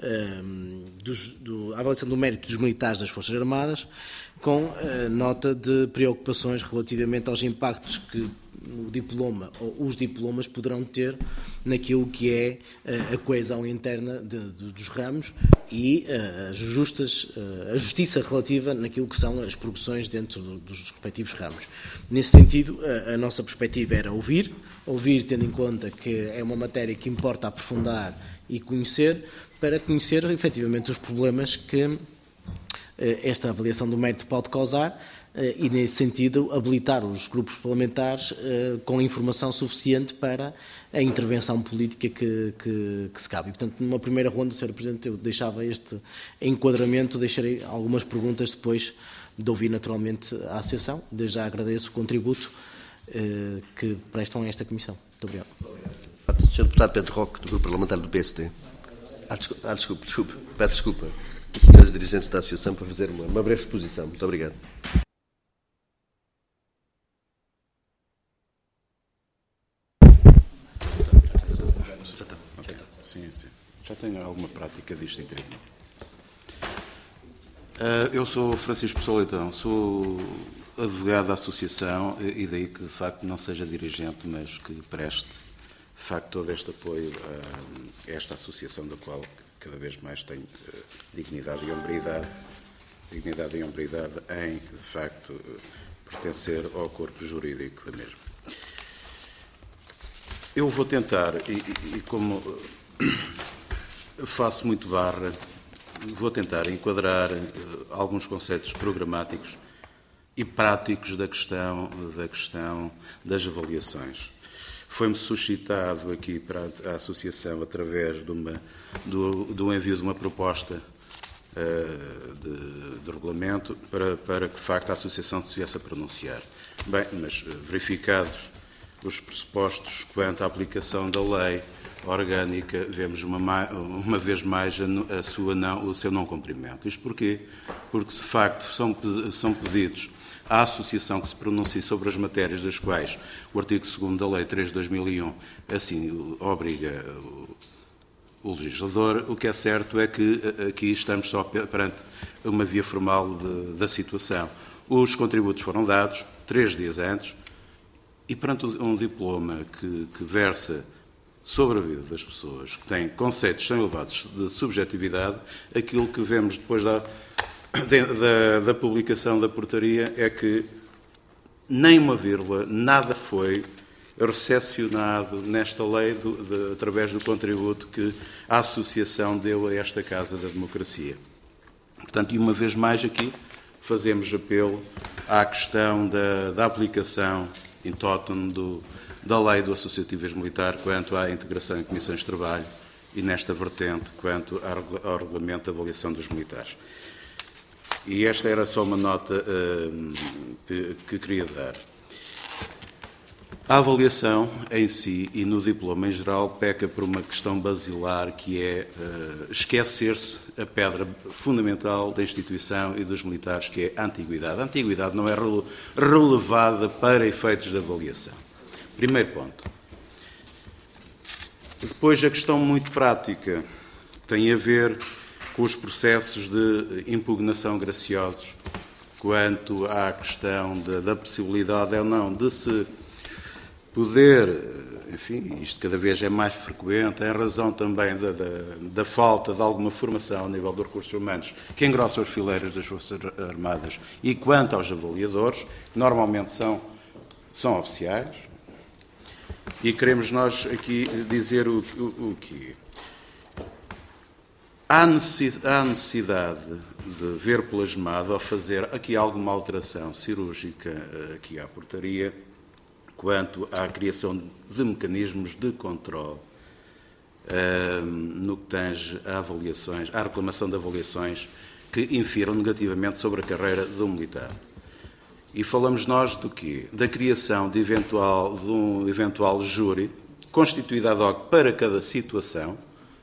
dos militares das Forças Armadas, com nota de preocupações relativamente aos impactos que o diploma ou os diplomas poderão ter naquilo que é a coesão interna dos ramos e a justiça relativa naquilo que são as progressões dentro dos respectivos ramos. Nesse sentido, a nossa perspectiva era ouvir tendo em conta que é uma matéria que importa aprofundar e conhecer, para conhecer efetivamente os problemas que esta avaliação do mérito pode causar e, nesse sentido, habilitar os grupos parlamentares com informação suficiente para a intervenção política que se cabe. E, portanto, numa primeira ronda, Sr. Presidente, eu deixava este enquadramento, deixarei algumas perguntas depois de ouvir naturalmente a Associação. Desde já agradeço o contributo que prestam a esta Comissão. Muito obrigado. Sr. Deputado Pedro Roque, do Grupo Parlamentar do PSD. Desculpe. Peço desculpa. Os senhores dirigentes da Associação para fazer uma breve exposição. Muito obrigado. Sim. Já tenho alguma prática disto em tribunal. Eu sou Francisco Pessoa Leitão, sou advogado da Associação e daí que, de facto, não seja dirigente, mas que preste, de facto, todo este apoio a esta Associação, da qual cada vez mais tenho dignidade e hombridade em, de facto, pertencer ao corpo jurídico da mesma. Eu vou tentar, e como faço muito barra, vou tentar enquadrar alguns conceitos programáticos e práticos da questão das avaliações. Foi-me suscitado aqui para a Associação, através do envio de uma proposta de regulamento, para que, de facto, a Associação se viesse a pronunciar. Bem, mas verificados os pressupostos quanto à aplicação da lei orgânica, vemos uma vez mais o seu não cumprimento. Isto porquê? Porque, de facto, são pedidos à Associação que se pronuncie sobre as matérias das quais o artigo 2º da Lei 3 de 2001 assim obriga o legislador. O que é certo é que aqui estamos só perante uma via formal da situação. Os contributos foram dados 3 dias antes e perante um diploma que versa sobre a vida das pessoas, que tem conceitos tão elevados de subjetividade, aquilo que vemos depois da publicação da portaria é que nem uma vírgula, nada foi recepcionado nesta lei através do contributo que a Associação deu a esta Casa da Democracia. Portanto, e uma vez mais aqui, fazemos apelo à questão da aplicação in totum da lei do associativismo militar quanto à integração em comissões de trabalho e nesta vertente quanto ao regulamento de avaliação dos militares. E esta era só uma nota que queria dar. A avaliação em si e no diploma em geral peca por uma questão basilar que é esquecer-se a pedra fundamental da instituição e dos militares, que é a antiguidade. A antiguidade não é relevada para efeitos de avaliação. Primeiro ponto. Depois a questão muito prática, que tem a ver com os processos de impugnação graciosos, quanto à questão da possibilidade ou não de se poder, enfim, isto cada vez é mais frequente, em razão também da falta de alguma formação ao nível dos recursos humanos, que engrossa as fileiras das Forças Armadas, e quanto aos avaliadores, que normalmente são oficiais, e queremos nós aqui dizer o que há necessidade de ver plasmado, ou fazer aqui alguma alteração cirúrgica aqui à portaria, quanto à criação de mecanismos de controle no que tange a avaliações, à reclamação de avaliações que infiram negativamente sobre a carreira do militar. E falamos nós do quê? Da criação de um eventual júri, constituído ad hoc para cada situação,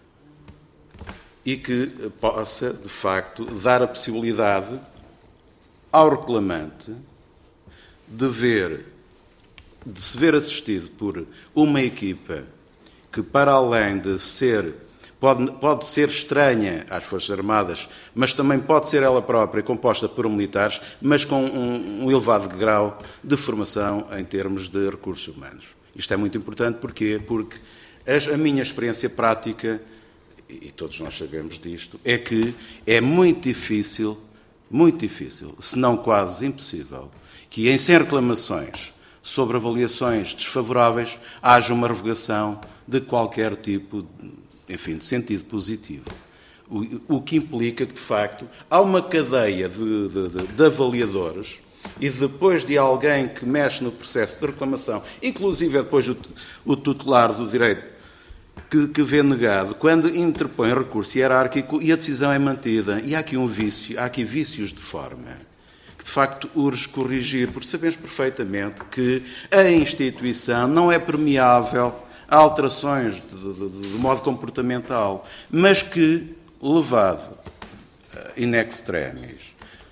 e que possa, de facto, dar a possibilidade ao reclamante de se ver assistido por uma equipa que, para além de ser, pode ser estranha às Forças Armadas, mas também pode ser ela própria, composta por militares, mas com um elevado grau de formação em termos de recursos humanos. Isto é muito importante, porquê? Porque a minha experiência prática, e todos nós sabemos disto, é que é muito difícil, se não quase impossível, que em 100 reclamações sobre avaliações desfavoráveis haja uma revogação de qualquer tipo, enfim, de sentido positivo. O que implica que, de facto, há uma cadeia de avaliadores, e depois de alguém que mexe no processo de reclamação, inclusive depois o tutelar do direito, que vê negado, quando interpõe recurso hierárquico e a decisão é mantida. E há aqui vícios de forma que, de facto, urge corrigir, porque sabemos perfeitamente que a instituição não é permeável a alterações de modo comportamental, mas que, levado in extremis,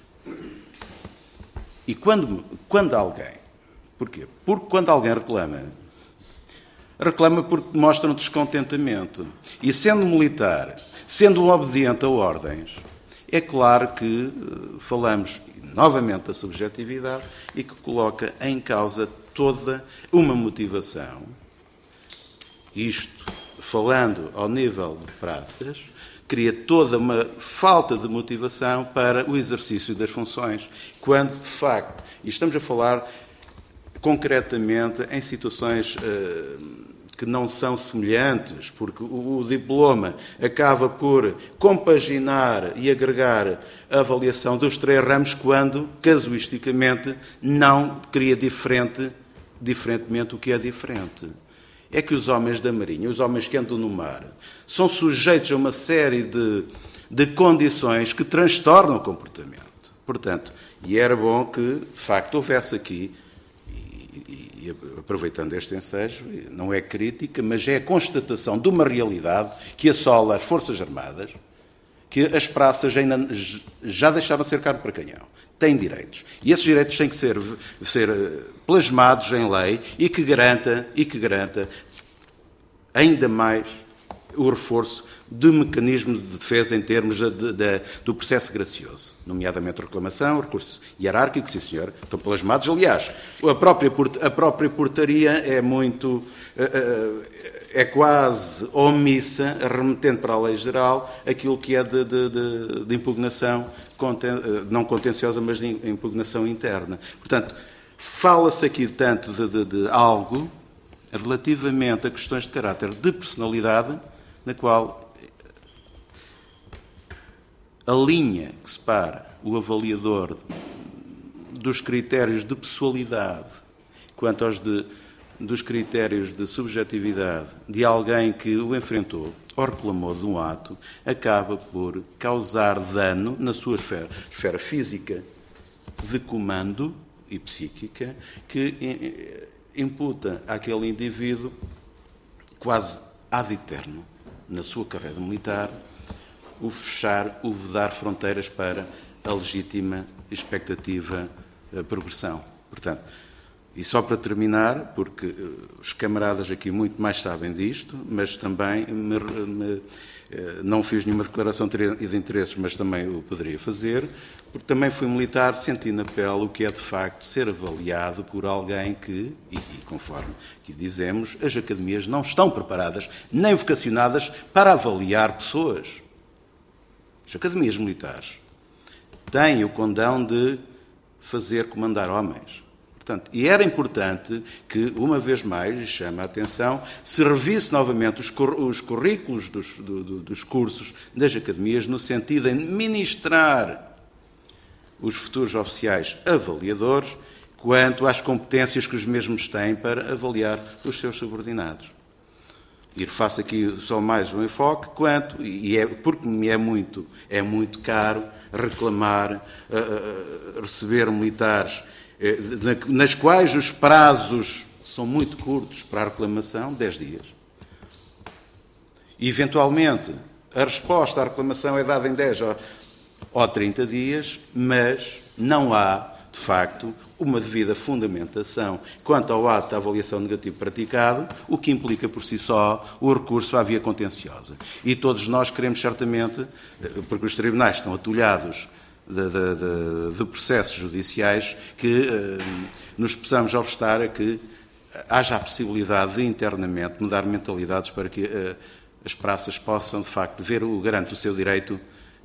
e quando alguém, porquê? Porque quando alguém reclama porque mostra um descontentamento. E sendo militar, sendo um obediente a ordens, é claro que falamos novamente da subjetividade e que coloca em causa toda uma motivação. Isto, falando ao nível de praças, cria toda uma falta de motivação para o exercício das funções, quando, de facto, e estamos a falar concretamente em situações que não são semelhantes, porque o diploma acaba por compaginar e agregar a avaliação dos 3 ramos quando, casuisticamente, não cria diferentemente o que é diferente. É que os homens da Marinha, os homens que andam no mar, são sujeitos a uma série de condições que transtornam o comportamento. Portanto, e era bom que, de facto, houvesse aqui, e aproveitando este ensejo, não é crítica, mas é a constatação de uma realidade que assola as Forças Armadas, que as praças ainda já deixaram de ser carne para canhão. Têm direitos. E esses direitos têm que ser plasmados em lei e que garanta ainda mais o reforço de mecanismo de defesa em termos do processo gracioso, nomeadamente reclamação, recurso hierárquico, sim senhor, estão plasmados. Aliás, a própria portaria é quase omissa, remetendo para a lei geral aquilo que é de impugnação, não contenciosa, mas de impugnação interna. Portanto, fala-se aqui tanto de algo relativamente a questões de caráter de personalidade, na qual a linha que separa o avaliador dos critérios de pessoalidade quanto aos dos critérios de subjetividade de alguém que o enfrentou ou reclamou de um ato, acaba por causar dano na sua esfera física de comando e psíquica, que imputa àquele indivíduo, quase ad eterno, na sua carreira militar, o fechar, o vedar fronteiras para a legítima expectativa progressão. Portanto, e só para terminar, porque os camaradas aqui muito mais sabem disto, mas também não fiz nenhuma declaração de interesses, mas também o poderia fazer, porque também fui militar, senti na pele o que é de facto ser avaliado por alguém que, e conforme aqui dizemos, as academias não estão preparadas, nem vocacionadas para avaliar pessoas. As academias militares têm o condão de fazer comandar homens. Portanto, e era importante que, uma vez mais, chama a atenção, se revisse novamente os currículos dos cursos das academias no sentido de ministrar os futuros oficiais avaliadores quanto às competências que os mesmos têm para avaliar os seus subordinados. E faço aqui só mais um enfoque, porque me é muito caro reclamar, receber militares nas quais os prazos são muito curtos para a reclamação, 10 dias. E, eventualmente, a resposta à reclamação é dada em 10 ou 30 dias, mas não há, de facto, uma devida fundamentação quanto ao ato de avaliação negativa praticado, o que implica por si só o recurso à via contenciosa. E todos nós queremos certamente, porque os tribunais estão atulhados de processos judiciais, que nos possamos obstar a que haja a possibilidade de internamente mudar mentalidades para que as praças possam, de facto, ver o garante o seu direito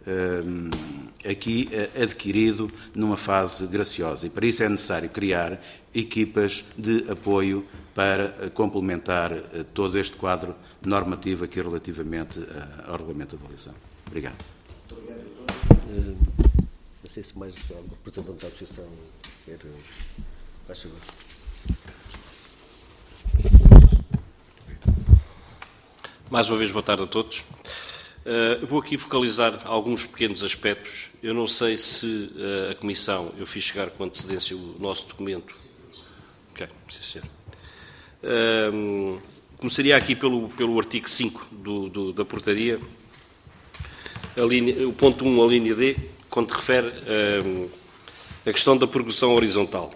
aqui adquirido numa fase graciosa. E para isso é necessário criar equipas de apoio para complementar todo este quadro normativo aqui relativamente ao regulamento de avaliação. Obrigado. Não sei se mais algum representante da associação quer... Faz favor. Mais uma vez, boa tarde a todos. Vou aqui focalizar alguns pequenos aspectos. Eu não sei se a Comissão, eu fiz chegar com antecedência o nosso documento. Ok, sim, senhor. Começaria aqui pelo artigo 5 da portaria, o ponto 1, a linha D, quando refere a questão da progressão horizontal.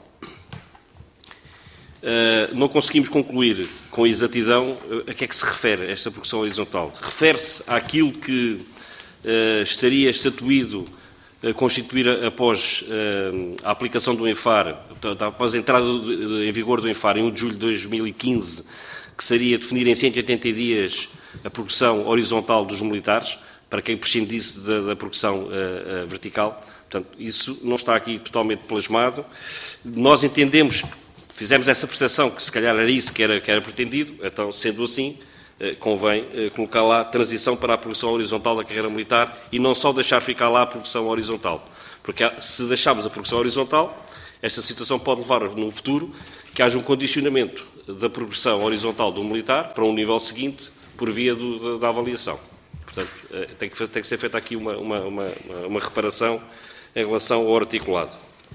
Não conseguimos concluir com exatidão a que é que se refere esta progressão horizontal. Refere-se àquilo que estaria estatuído a constituir após a aplicação do ENFAR, após a entrada em vigor do ENFAR em 1 de julho de 2015, que seria definir em 180 dias a progressão horizontal dos militares, para quem prescindisse da progressão vertical. Portanto, isso não está aqui totalmente plasmado. Nós entendemos, fizemos essa percepção que se calhar era isso que era pretendido, então, sendo assim, convém colocar lá a transição para a progressão horizontal da carreira militar e não só deixar ficar lá a progressão horizontal. Porque se deixarmos a progressão horizontal, esta situação pode levar no futuro que haja um condicionamento da progressão horizontal do militar para um nível seguinte por via da avaliação. Portanto, tem que ser feita aqui uma reparação em relação ao articulado.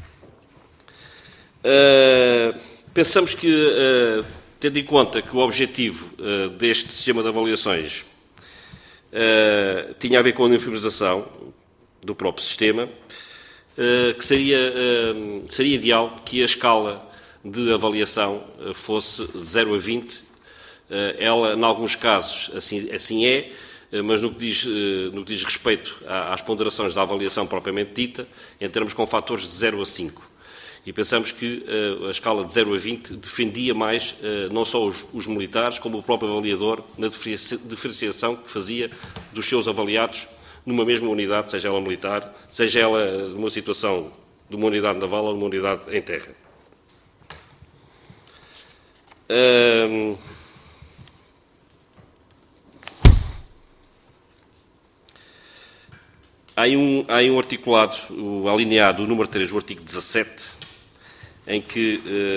Pensamos que, tendo em conta que o objetivo deste sistema de avaliações tinha a ver com a uniformização do próprio sistema, que seria ideal que a escala de avaliação fosse de 0 a 20. Ela, em alguns casos, assim é, mas no que diz respeito às ponderações da avaliação propriamente dita, entramos com fatores de 0 a 5. E pensamos que a escala de 0 a 20 defendia mais não só os militares, como o próprio avaliador na diferenciação que fazia dos seus avaliados numa mesma unidade, seja ela militar, seja ela numa situação de uma unidade naval ou de uma unidade em terra. Há aí um articulado, o alineado, o número 3, o artigo 17, em que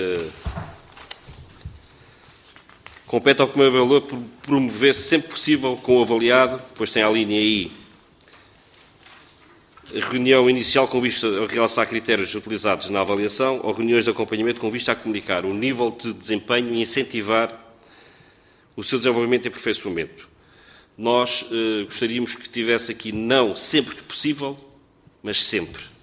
compete ao Comando Avaliador promover sempre possível com o avaliado, depois tem a linha I, reunião inicial com vista a realçar critérios utilizados na avaliação ou reuniões de acompanhamento com vista a comunicar o nível de desempenho e incentivar o seu desenvolvimento e aperfeiçoamento. Nós gostaríamos que tivesse aqui não sempre que possível, mas sempre.